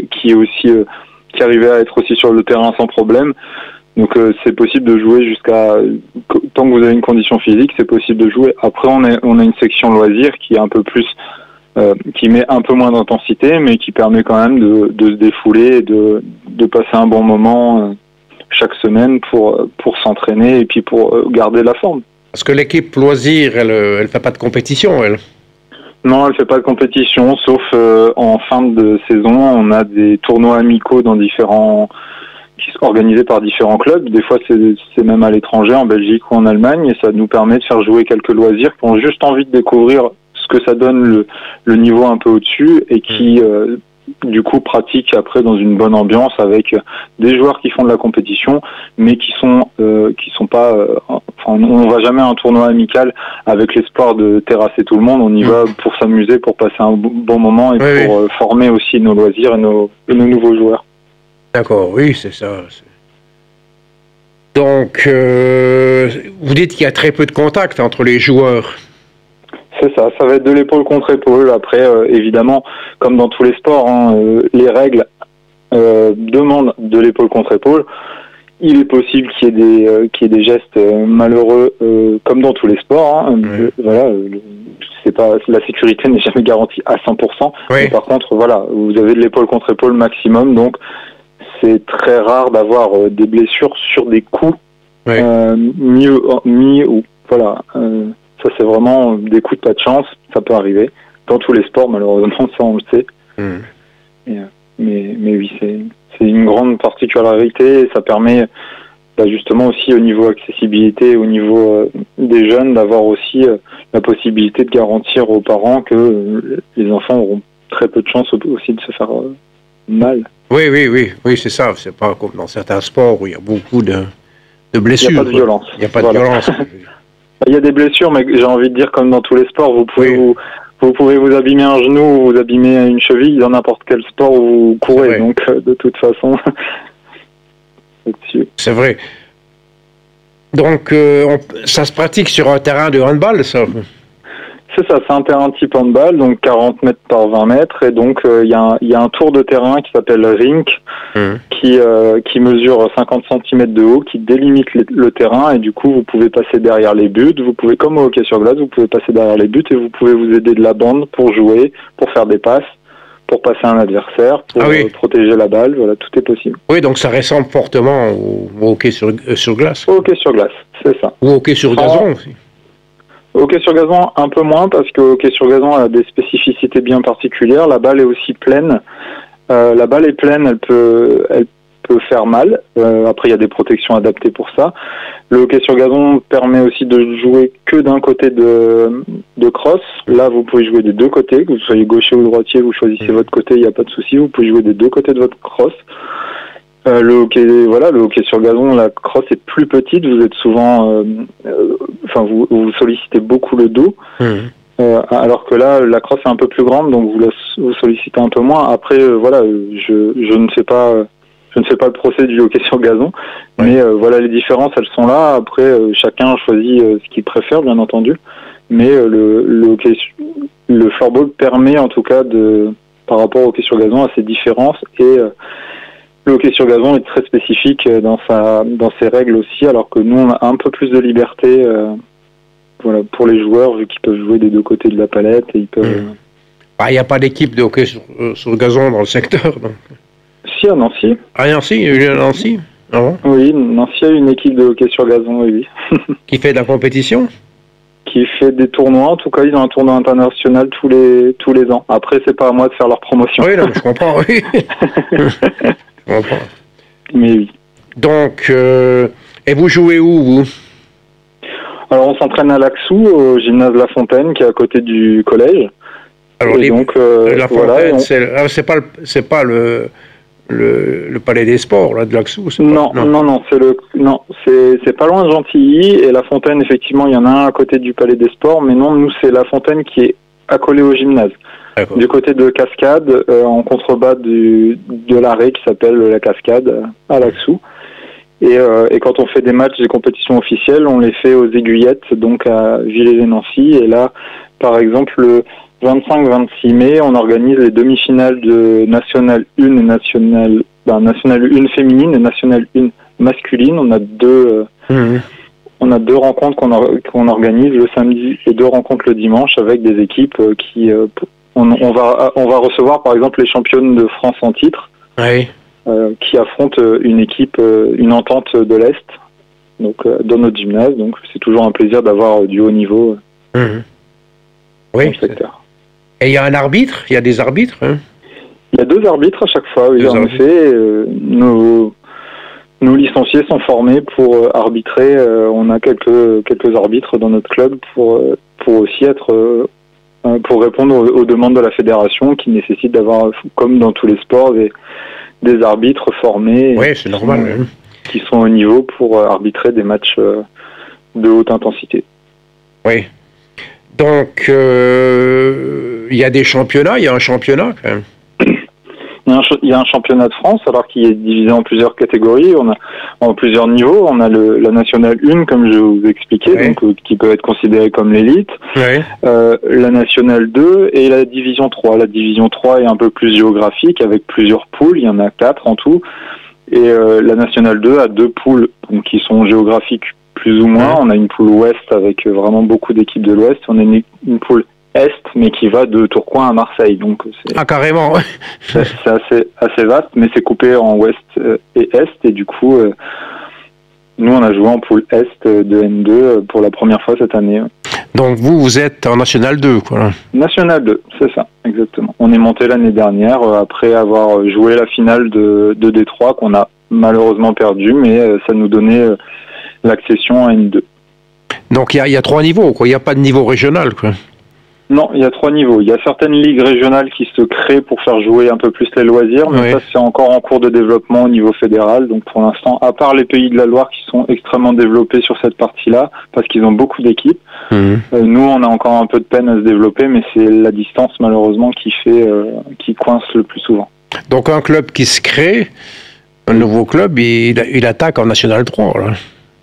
qui arrivait à être aussi sur le terrain sans problème. Donc c'est possible de jouer tant que vous avez une condition physique, c'est possible de jouer. Après, on a une section loisirs qui est un peu plus qui met un peu moins d'intensité, mais qui permet quand même de se défouler et de passer un bon moment chaque semaine pour s'entraîner et puis pour garder la forme. Parce que l'équipe loisir, elle fait pas de compétition, elle? Non, elle fait pas de compétition, sauf en fin de saison, on a des tournois amicaux qui sont organisés par différents clubs. Des fois, c'est même à l'étranger, en Belgique ou en Allemagne, et ça nous permet de faire jouer quelques loisirs qui ont juste envie de découvrir ce que ça donne le niveau un peu au-dessus, et qui du coup pratiquent après dans une bonne ambiance avec des joueurs qui font de la compétition, mais qui sont pas on va jamais à un tournoi amical avec l'espoir de terrasser tout le monde. On y va pour s'amuser, pour passer un bon moment, et pour former aussi nos loisirs et nos nouveaux joueurs. D'accord, oui, c'est ça. Donc vous dites qu'il y a très peu de contact entre les joueurs. C'est ça va être de l'épaule contre épaule. Après, évidemment, comme dans tous les sports, les règles demandent de l'épaule contre épaule. Il est possible qu'il y ait des gestes malheureux, comme dans tous les sports. Voilà, la sécurité n'est jamais garantie à 100%. Mais par contre, voilà, vous avez de l'épaule contre épaule maximum, donc c'est très rare d'avoir des blessures sur des coups mis ou voilà. Ça, c'est vraiment des coups de pas de chance. Ça peut arriver dans tous les sports, malheureusement, ça on le sait. Mais oui, c'est une grande particularité, et ça permet justement aussi au niveau accessibilité, au niveau des jeunes, d'avoir aussi la possibilité de garantir aux parents que les enfants auront très peu de chance aussi de se faire mal. Oui, c'est ça. C'est pas comme dans certains sports où il y a beaucoup de blessures. Il n'y a pas de violence. Il n'y a pas de violence. Il y a des blessures, mais j'ai envie de dire, comme dans tous les sports, vous pouvez vous abîmer un genou ou vous abîmer une cheville dans n'importe quel sport où vous courez. Donc, de toute façon, c'est vrai. Donc, ça se pratique sur un terrain de handball, ça? C'est ça, c'est un terrain type handball, donc 40 mètres par 20 mètres, et donc il y a un tour de terrain qui s'appelle rink, qui mesure 50 cm de haut, qui délimite le terrain, et du coup vous pouvez passer derrière les buts, vous pouvez, comme au hockey sur glace, vous pouvez passer derrière les buts, et vous pouvez vous aider de la bande pour jouer, pour faire des passes, pour passer un adversaire, pour protéger la balle, voilà, tout est possible. Oui, donc ça ressemble fortement au hockey sur glace. Au hockey sur glace, c'est ça. Ou au hockey sur gazon aussi. Hockey sur gazon, un peu moins, parce que hockey sur gazon a des spécificités bien particulières. La balle est aussi pleine. La balle est pleine, elle peut faire mal. Après, il y a des protections adaptées pour ça. Le hockey sur gazon permet aussi de jouer que d'un côté de crosse. Là, vous pouvez jouer des deux côtés, que vous soyez gaucher ou droitier, vous choisissez votre côté, il n'y a pas de souci. Vous pouvez jouer des deux côtés de votre crosse. Le hockey sur gazon, la crosse est plus petite, vous êtes souvent, vous sollicitez beaucoup le dos, alors que là, la crosse est un peu plus grande, donc vous sollicitez un peu moins. Après, je ne fais pas le procès du hockey sur gazon, mais voilà, les différences, elles sont là. Après, chacun choisit ce qu'il préfère, bien entendu, mais le floorball permet, en tout cas, par rapport au hockey sur gazon, à ces différences, et le hockey sur gazon est très spécifique dans ses règles aussi, alors que nous on a un peu plus de liberté pour les joueurs, vu qu'ils peuvent jouer des deux côtés de la palette et ils peuvent. Il n'y a pas d'équipe de hockey sur gazon dans le secteur, donc. Si, à Nancy. Ah, Nancy, il y a Nancy. Ah bon? Oui, Nancy a une équipe de hockey sur gazon, oui. Qui fait de la compétition? Qui fait des tournois, en tout cas ils ont un tournoi international tous les ans. Après, c'est pas à moi de faire leur promotion. Oui, non, je comprends, oui. Mais oui. Donc, et vous jouez où, vous? Alors, on s'entraîne à Laxou, au gymnase La Fontaine, qui est à côté du collège. Alors, donc, La Fontaine, c'est pas le palais des sports là, de Laxou. Non, c'est pas loin de Gentilly, et La Fontaine, effectivement, il y en a un à côté du palais des sports, mais non, nous, c'est La Fontaine qui est accolée au gymnase. D'accord. Du côté de Cascade, en contrebas de l'arrêt qui s'appelle la Cascade à Laxou. Et quand on fait des matchs, des compétitions officielles, on les fait aux Aiguillettes, donc à Villers-lès-Nancy. Et là, par exemple, le 25-26 mai, on organise les demi-finales de National 1 et National 1 féminine et National 1 masculine. On a deux rencontres qu'on organise le samedi et deux rencontres le dimanche avec des équipes qui on va recevoir par exemple les championnes de France en titre, qui affrontent une équipe, une entente de l'Est, donc dans notre gymnase. Donc c'est toujours un plaisir d'avoir du haut niveau dans le secteur. Et il y a un arbitre, il y a des arbitres. Il y a deux arbitres à chaque fois. Oui, en effet, nos licenciés sont formés pour arbitrer. On a quelques arbitres dans notre club pour aussi être pour répondre aux demandes de la fédération qui nécessitent d'avoir, comme dans tous les sports, des arbitres formés. Oui, c'est normal. Qui sont au niveau pour arbitrer des matchs de haute intensité. Oui. Donc, il y a des championnats, il y a un championnat quand même. Il y a un championnat de France, alors qu'il est divisé en plusieurs catégories, on a en plusieurs niveaux. On a la nationale 1, comme je vous expliquais, donc qui peut être considérée comme l'élite. La nationale 2 et la division 3. La division 3 est un peu plus géographique, avec plusieurs poules, il y en a 4 en tout. Et la nationale 2 a 2 poules, donc qui sont géographiques plus ou moins. On a une poule ouest avec vraiment beaucoup d'équipes de l'ouest. On a une poule est, mais qui va de Tourcoing à Marseille. Donc c'est, carrément. C'est assez vaste, mais c'est coupé en ouest et est. Et du coup, nous, on a joué en poule est de N2 pour la première fois cette année. Donc vous êtes en National 2, quoi. National 2, c'est ça, exactement. On est monté l'année dernière après avoir joué la finale de Détroit qu'on a malheureusement perdu, mais ça nous donnait l'accession à N2. Donc il y a 3 niveaux, quoi. Il n'y a pas de niveau régional, quoi. Non, il y a 3 niveaux. Il y a certaines ligues régionales qui se créent pour faire jouer un peu plus les loisirs, mais ça c'est encore en cours de développement au niveau fédéral. Donc pour l'instant, à part les pays de la Loire qui sont extrêmement développés sur cette partie-là, parce qu'ils ont beaucoup d'équipes, nous on a encore un peu de peine à se développer, mais c'est la distance malheureusement qui coince le plus souvent. Donc un club qui se crée, un nouveau club, il attaque en National 3, là.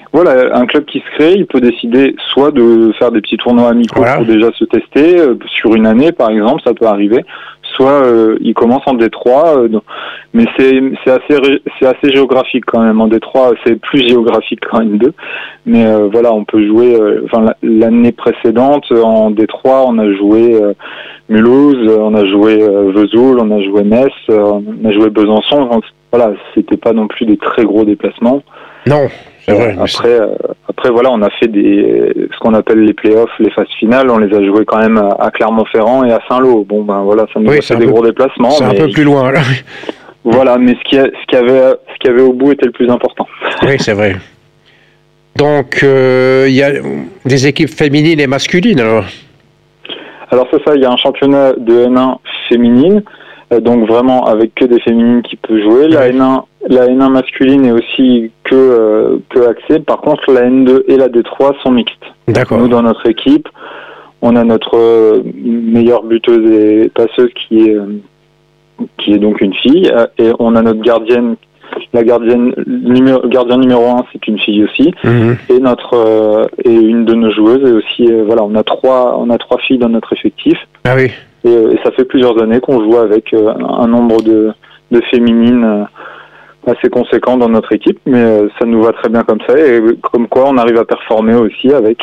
Voilà, un club qui se crée, il peut décider soit de faire des petits tournois amicaux pour déjà se tester, sur une année par exemple, ça peut arriver, soit il commence en D3, mais c'est assez géographique quand même. En D3, c'est plus géographique qu'en N2, mais voilà, on peut jouer. L'année précédente en D3, on a joué Mulhouse, on a joué Vesoul, on a joué Metz, on a joué Besançon. Voilà, c'était pas non plus des très gros déplacements. Non. Vrai, après voilà, on a fait ce qu'on appelle les playoffs, les phases finales, on les a joués quand même à Clermont-Ferrand et à Saint-Lô. Bon ben voilà, ça nous a fait des gros déplacements. C'est un peu plus loin là. Voilà, mais ce qu'il y avait au bout était le plus important. Oui, c'est vrai. Donc il y a des équipes féminines et masculines alors. Alors c'est ça, il y a un championnat de N1 féminine, donc vraiment avec que des féminines qui peuvent jouer. La N1 masculine est aussi que axée. Par contre, la N2 et la D3 sont mixtes. D'accord. Nous, dans notre équipe, on a notre meilleure buteuse et passeuse qui est donc une fille, et on a notre gardienne. Gardien numéro 1, c'est une fille aussi, et une de nos joueuses, et aussi voilà, on a trois filles dans notre effectif. Ah oui. Et ça fait plusieurs années qu'on joue avec un nombre de féminines assez conséquent dans notre équipe, mais ça nous va très bien comme ça, et comme quoi on arrive à performer aussi avec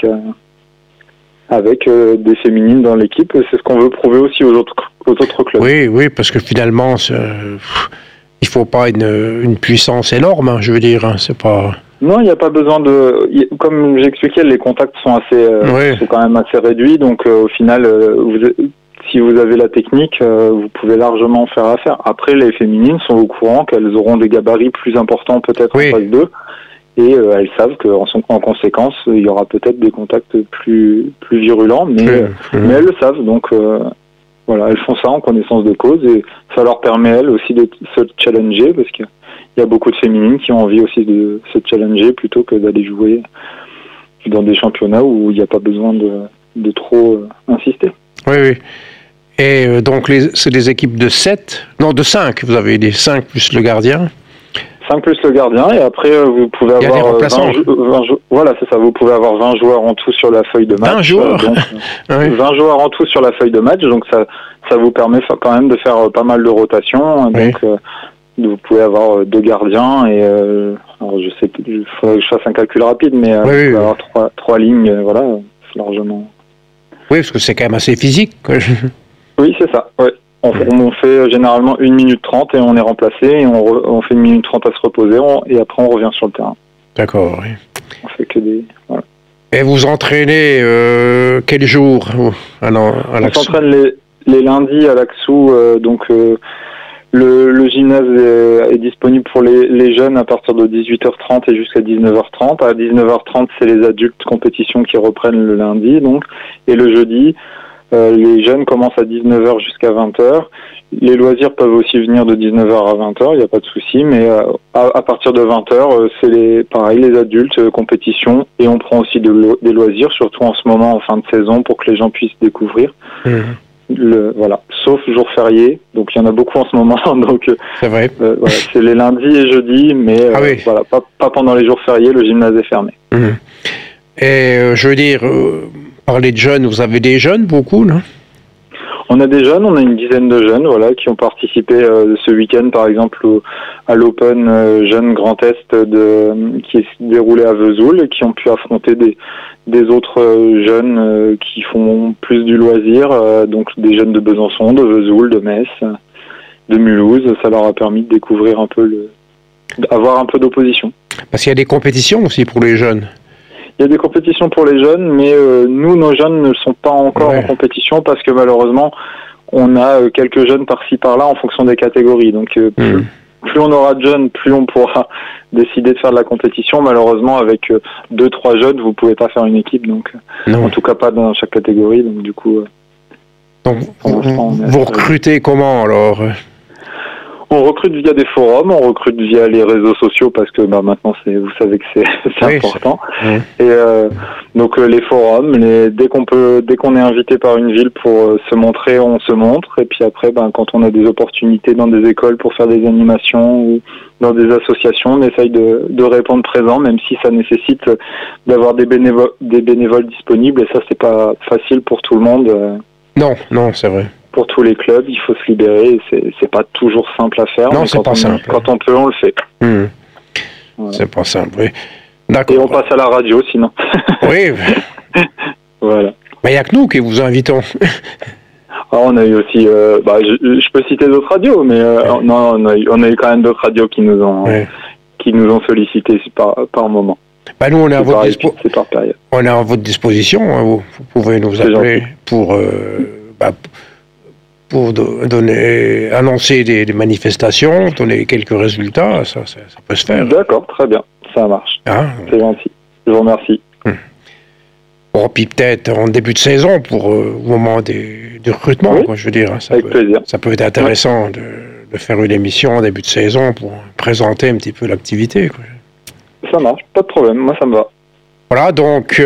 des féminines dans l'équipe. C'est ce qu'on veut prouver aussi aux autres clubs. Oui, parce que finalement, il faut pas une puissance énorme, hein, je veux dire, hein, c'est pas... Non, il n'y a pas besoin de... Comme j'expliquais, les contacts sont sont quand même assez réduits, donc au final, si vous avez la technique, vous pouvez largement faire affaire. Après, les féminines sont au courant qu'elles auront des gabarits plus importants peut-être en phase 2, et elles savent qu'en conséquence, il y aura peut-être des contacts plus virulents, mais elles le savent, donc voilà, elles font ça en connaissance de cause, et ça leur permet elles aussi de se challenger, parce qu'il y a beaucoup de féminines qui ont envie aussi de se challenger plutôt que d'aller jouer dans des championnats où il n'y a pas besoin de trop insister. Oui. Et donc, c'est des équipes de 5. Vous avez des 5 plus le gardien. 5 plus le gardien, et après, vous pouvez avoir 20 voilà, c'est ça, vous pouvez avoir 20 joueurs en tout sur la feuille de match. 20 joueurs donc, 20 joueurs en tout sur la feuille de match, donc ça vous permet quand même de faire pas mal de rotation. Donc, vous pouvez avoir 2 gardiens, et alors je sais, il faudrait que je fasse un calcul rapide, mais vous pouvez avoir 3 lignes, voilà, c'est largement... Oui, parce que c'est quand même assez physique, quoi. Oui, c'est ça, ouais. On fait généralement 1 minute 30 et on est remplacé, et on fait 1 minute 30 à se reposer, et après on revient sur le terrain. D'accord, oui. On fait que des... Voilà. Et vous entraînez quel jour à On s'entraîne les lundis à l'Axou, donc le gymnase est disponible pour les jeunes à partir de 18h30 et jusqu'à 19h30. À 19h30, c'est les adultes compétitions qui reprennent le lundi, donc, et le jeudi, les jeunes commencent à 19h jusqu'à 20h. Les loisirs peuvent aussi venir de 19h à 20h, il n'y a pas de souci, mais à partir de 20h, c'est les adultes, compétition, et on prend aussi des loisirs, surtout en ce moment, en fin de saison, pour que les gens puissent découvrir. Voilà, sauf jour férié, donc il y en a beaucoup en ce moment, donc c'est vrai. Voilà, c'est les lundis et jeudis, mais voilà, pas pendant les jours fériés, le gymnase est fermé. Et je veux dire, parler de jeunes, vous avez des jeunes, beaucoup, non? On a des jeunes, on a une dizaine de jeunes, voilà, qui ont participé ce week-end, par exemple, à l'Open Jeunes Grand Est qui est déroulé à Vesoul, et qui ont pu affronter des autres jeunes qui font plus du loisir, donc des jeunes de Besançon, de Vesoul, de Metz, de Mulhouse. Ça leur a permis de découvrir un peu avoir un peu d'opposition. Parce qu'il y a des compétitions aussi pour les jeunes. Il y a des compétitions pour les jeunes, mais nous, nos jeunes ne sont pas encore en compétition, parce que malheureusement, on a quelques jeunes par-ci par-là en fonction des catégories. Donc plus on aura de jeunes, plus on pourra décider de faire de la compétition. Malheureusement, avec 2-3 jeunes, vous pouvez pas faire une équipe, donc en tout cas pas dans chaque catégorie. Donc du coup, donc vous recrutez comment alors? On recrute via des forums, on recrute via les réseaux sociaux parce que maintenant vous savez que c'est Oui, important. Oui. Et donc les forums, dès qu'on est invité par une ville pour se montrer, on se montre. Et puis après, quand on a des opportunités dans des écoles pour faire des animations ou dans des associations, on essaye de répondre présent, même si ça nécessite d'avoir des bénévoles disponibles. Et ça, c'est pas facile pour tout le monde. Non, c'est vrai. Pour tous les clubs, il faut se libérer. C'est pas toujours simple à faire. Non, mais c'est pas simple. Quand on peut, on le fait. Voilà. C'est pas simple, oui. D'accord. Et on passe à la radio, sinon. Oui. Voilà. Mais il n'y a que nous qui vous invitons. On a eu aussi, je peux citer d'autres radios, mais non, on a eu quand même d'autres radios qui nous ont sollicités par moment. Nous, on est à votre disposition. Hein. Vous pouvez nous appeler pour annoncer des manifestations, donner quelques résultats. Ça peut se faire. D'accord, très bien, ça marche. C'est gentil. Je vous remercie. Bon, puis peut-être en début de saison, au moment du recrutement, je veux dire. Avec plaisir. Ça peut être intéressant de faire une émission en début de saison pour présenter un petit peu l'activité. Ça marche, pas de problème, moi ça me va. Voilà, donc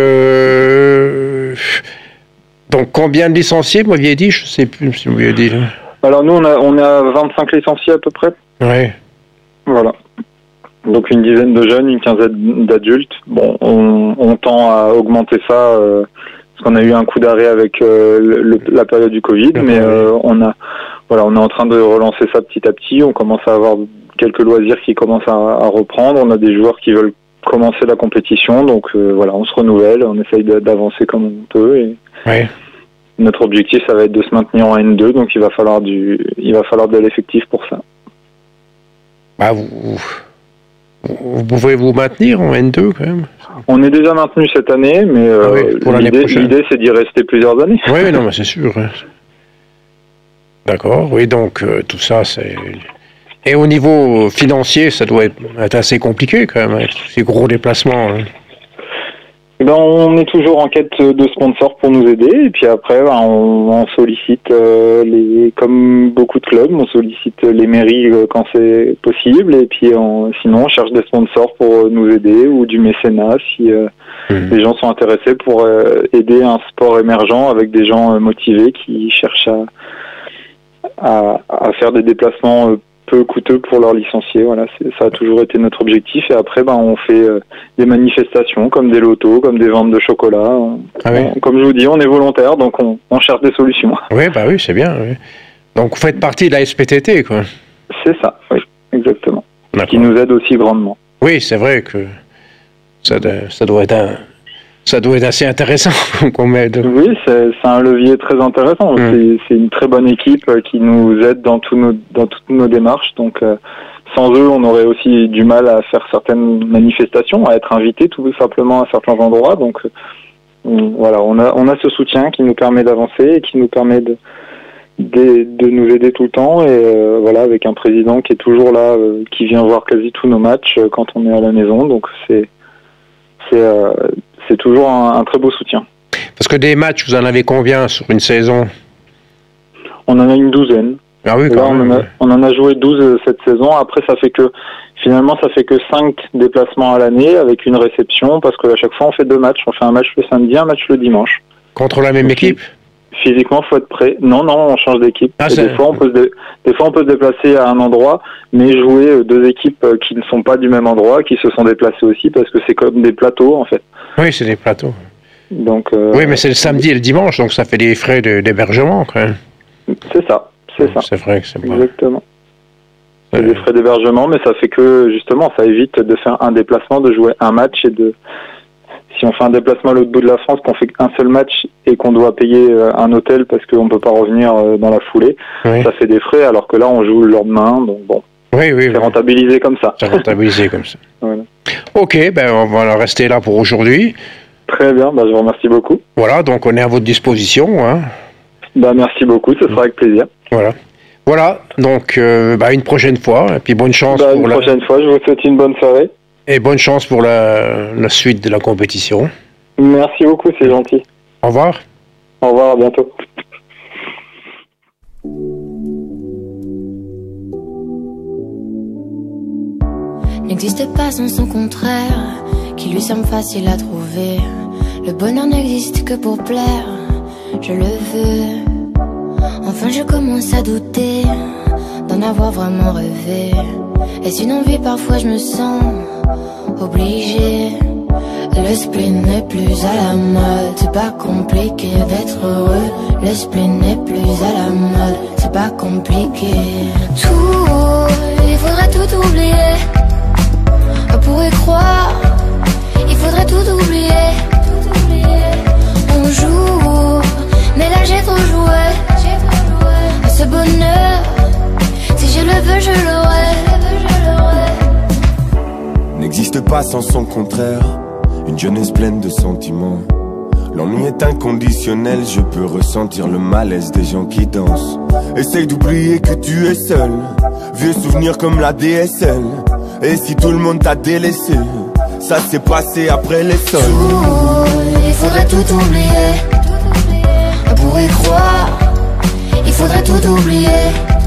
combien de licenciés, vous m'aviez dit? Je ne sais plus si vous m'aviez dit. Alors nous, on est à 25 licenciés à peu près. Oui. Voilà. Donc une dizaine de jeunes, une quinzaine d'adultes. Bon, on tend à augmenter ça parce qu'on a eu un coup d'arrêt avec la période du Covid, mais on est en train de relancer ça petit à petit. On commence à avoir quelques loisirs qui commencent à reprendre. On a des joueurs qui veulent commencer la compétition, donc on se renouvelle, on essaye d'avancer comme on peut. Et notre objectif, ça va être de se maintenir en N2, donc il va falloir de l'effectif pour ça. Vous pouvez vous maintenir en N2 quand même? On est déjà maintenu cette année, mais pour l'idée c'est d'y rester plusieurs années. Oui, non, mais c'est sûr. D'accord, oui, donc tout ça, c'est... Et au niveau financier, ça doit être assez compliqué quand même, avec ces gros déplacements. On est toujours en quête de sponsors pour nous aider, et puis après on sollicite comme beaucoup de clubs, on sollicite les mairies quand c'est possible, et puis sinon on cherche des sponsors pour nous aider ou du mécénat si les gens sont intéressés pour aider un sport émergent avec des gens motivés qui cherchent à faire des déplacements peu coûteux pour leurs licenciés. Voilà, ça a toujours été notre objectif. Et après, on fait des manifestations comme des lotos, comme des ventes de chocolat. Comme je vous dis, on est volontaire, donc on cherche des solutions. Oui, c'est bien. Oui. Donc, vous faites partie de la SPTT, quoi. C'est ça, oui, exactement. Ce qui nous aide aussi grandement. Oui, c'est vrai que ça doit être assez intéressant qu'on m'aide. Oui, c'est un levier très intéressant. C'est une très bonne équipe qui nous aide dans toutes nos démarches. Donc, sans eux, on aurait aussi du mal à faire certaines manifestations, à être invité tout simplement à certains endroits. Donc, on a ce soutien qui nous permet d'avancer et qui nous permet de nous aider tout le temps. Et avec un président qui est toujours là, qui vient voir quasi tous nos matchs quand on est à la maison. Donc, c'est toujours un très beau soutien. Parce que des matchs, vous en avez combien sur une saison? On en a une douzaine. Ah oui, quand même. On en a joué 12 cette saison. Après, ça fait que 5 déplacements à l'année avec une réception, parce qu'à chaque fois, on fait 2 matchs. On fait un match le samedi, un match le dimanche. Contre la même équipe? Physiquement, faut être prêt. Non, on change d'équipe. Des fois, on peut se déplacer à un endroit, mais jouer 2 équipes qui ne sont pas du même endroit, qui se sont déplacées aussi, parce que c'est comme des plateaux, en fait. Oui, c'est des plateaux. Donc, oui, mais c'est le samedi et le dimanche, donc ça fait des frais d'hébergement, quand même. C'est ça. C'est vrai que c'est pas... Exactement. C'est des frais d'hébergement, mais ça fait que, justement, ça évite de faire un déplacement, de jouer un match et si on fait un déplacement à l'autre bout de la France, qu'on fait un seul match et qu'on doit payer un hôtel parce qu'on ne peut pas revenir dans la foulée, ça fait des frais, alors que là, on joue le lendemain, donc bon. Oui, c'est rentabilisé comme ça. C'est rentabilisé comme ça. Voilà. Ok, on va rester là pour aujourd'hui. Très bien, je vous remercie beaucoup. Voilà, donc on est à votre disposition. Hein. Merci beaucoup, ce sera avec plaisir. Voilà, donc une prochaine fois, et puis bonne chance pour une prochaine fois, je vous souhaite une bonne soirée. Et bonne chance pour la suite de la compétition. Merci beaucoup, c'est gentil. Au revoir. Au revoir, à bientôt. n'existe pas sans son contraire, qui lui semble facile à trouver. Le bonheur n'existe que pour plaire, je le veux. Enfin je commence à douter d'en avoir vraiment rêvé. Est-ce une envie? Parfois je me sens obligée. Le spleen n'est plus à la mode, c'est pas compliqué d'être heureux. Le spleen n'est plus à la mode, c'est pas compliqué. Tout, il faudrait tout oublier. On pourrait croire, il faudrait tout oublier. On joue, mais là j'ai trop joué. Ce bonheur, si je le veux, je l'aurai. N'existe pas sans son contraire. Une jeunesse pleine de sentiments. L'ennui est inconditionnel, je peux ressentir le malaise des gens qui dansent. Essaye d'oublier que tu es seul. Vieux souvenirs comme la DSL. Et si tout le monde t'a délaissé, ça s'est passé après les sols. Il faudrait tout oublier. On pourrait croire, il faudrait tout oublier.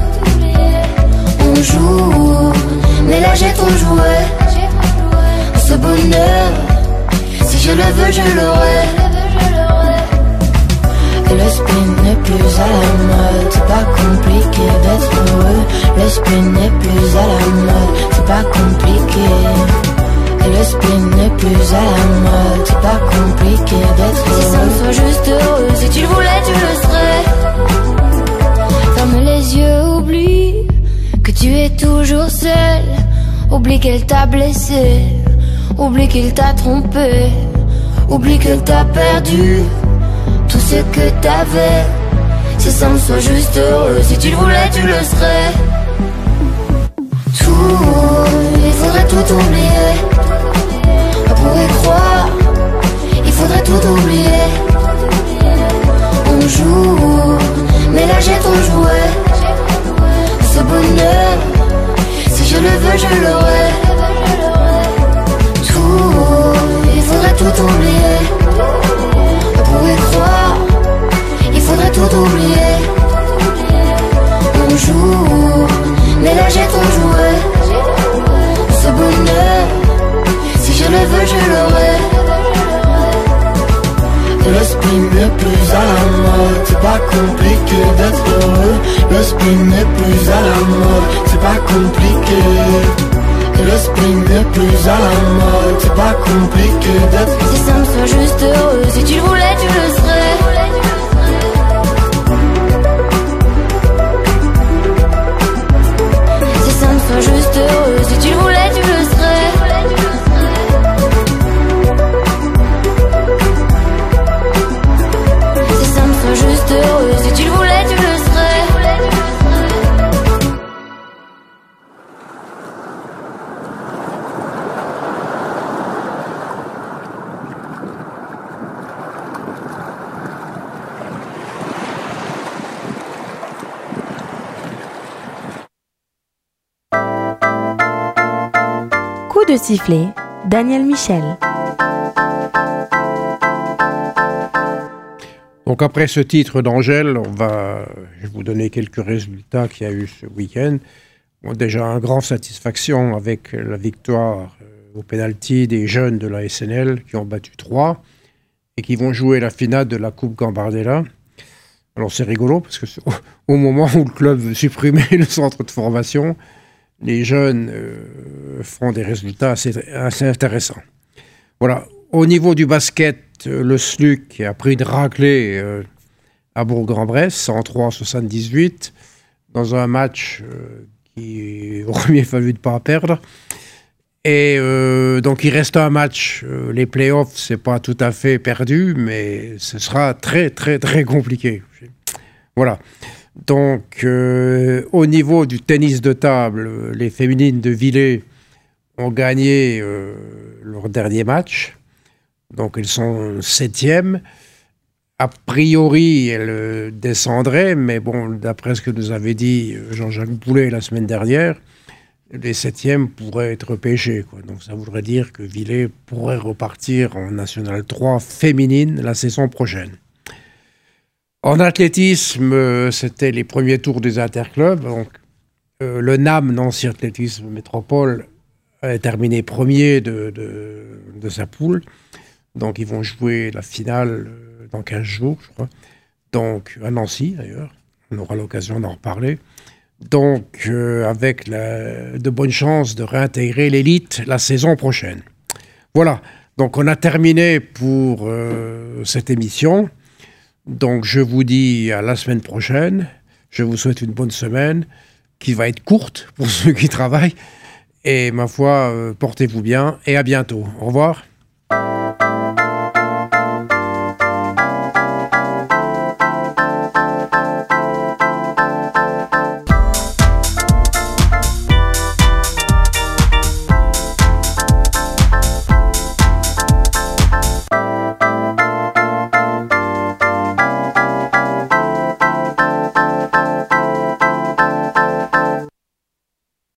On joue, mais là j'ai trop joué. Ce bonheur, si je le veux, je l'aurai. Et le spleen n'est plus à la mode, c'est pas compliqué d'être heureux. Le spleen n'est plus à la mode, c'est pas compliqué. Et le spleen n'est plus à la mode, c'est pas compliqué d'être heureux. Si ça me soit juste heureux, si tu le voulais, tu le serais. Ferme les yeux, oublie que tu es toujours seul. Oublie qu'elle t'a blessé, oublie qu'il t'a trompé, oublie qu'elle t'a perdu tout ce que t'avais. Si ça me soit juste heureux, si tu le voulais, tu le serais. Tout, il faudrait tout oublier. On pourrait croire, il faudrait tout oublier. On joue, mais là j'ai trop joué. Ce bonheur, si je le veux, je l'aurai. Il faudrait tout oublier. On pourrait croire, il faudrait tout oublier. On joue, mais là j'ai trop joué. Ce bonheur, si je le veux, je l'aurai. Le spleen n'est plus à la mode, c'est pas compliqué d'être heureux. Le spleen n'est plus à la mode, c'est pas compliqué. Le spleen n'est plus à la mode, c'est pas compliqué d'être. Si ça me soit juste heureux, si tu le voulais, tu le serais. Si ça me soit juste heureux, si tu le voulais, tu le serais. Si ça me soit juste heureux, si tu le voulais, tu le serais. Coup de sifflet, Daniel Michel. Donc après ce titre d'Angèle, je vais vous donner quelques résultats qu'il y a eu ce week-end. Bon, déjà, une grande satisfaction avec la victoire au pénalty des jeunes de la SNL qui ont battu 3 et qui vont jouer la finale de la Coupe Gambardella. Alors c'est rigolo parce que au moment où le club veut supprimer le centre de formation, les jeunes font des résultats assez intéressants. Voilà. Au niveau du basket, le SLUC a pris une raclée à Bourg-en-Bresse, 103-78, dans un match qui aurait mieux fallu ne pas perdre. Et donc il reste un match. Les playoffs, c'est pas tout à fait perdu, mais ce sera très très très compliqué. Voilà. Donc au niveau du tennis de table, les féminines de Villers ont gagné leur dernier match. Donc elles sont 7e. A priori, elles descendraient, mais bon, d'après ce que nous avait dit Jean-Jacques Boulet la semaine dernière, les 7e pourraient être repêchés, quoi. Donc ça voudrait dire que Villers pourrait repartir en National 3 féminine la saison prochaine. En athlétisme, c'était les premiers tours des interclubs. Donc, le NAM, Nancy Athlétisme Métropole, est terminé premier de sa poule. Donc, ils vont jouer la finale dans 15 jours, je crois. Donc, à Nancy, d'ailleurs. On aura l'occasion d'en reparler. Donc, avec de bonnes chances de réintégrer l'élite la saison prochaine. Voilà. Donc, on a terminé pour cette émission. Donc, je vous dis à la semaine prochaine. Je vous souhaite une bonne semaine qui va être courte pour ceux qui travaillent. Et ma foi, portez-vous bien et à bientôt. Au revoir.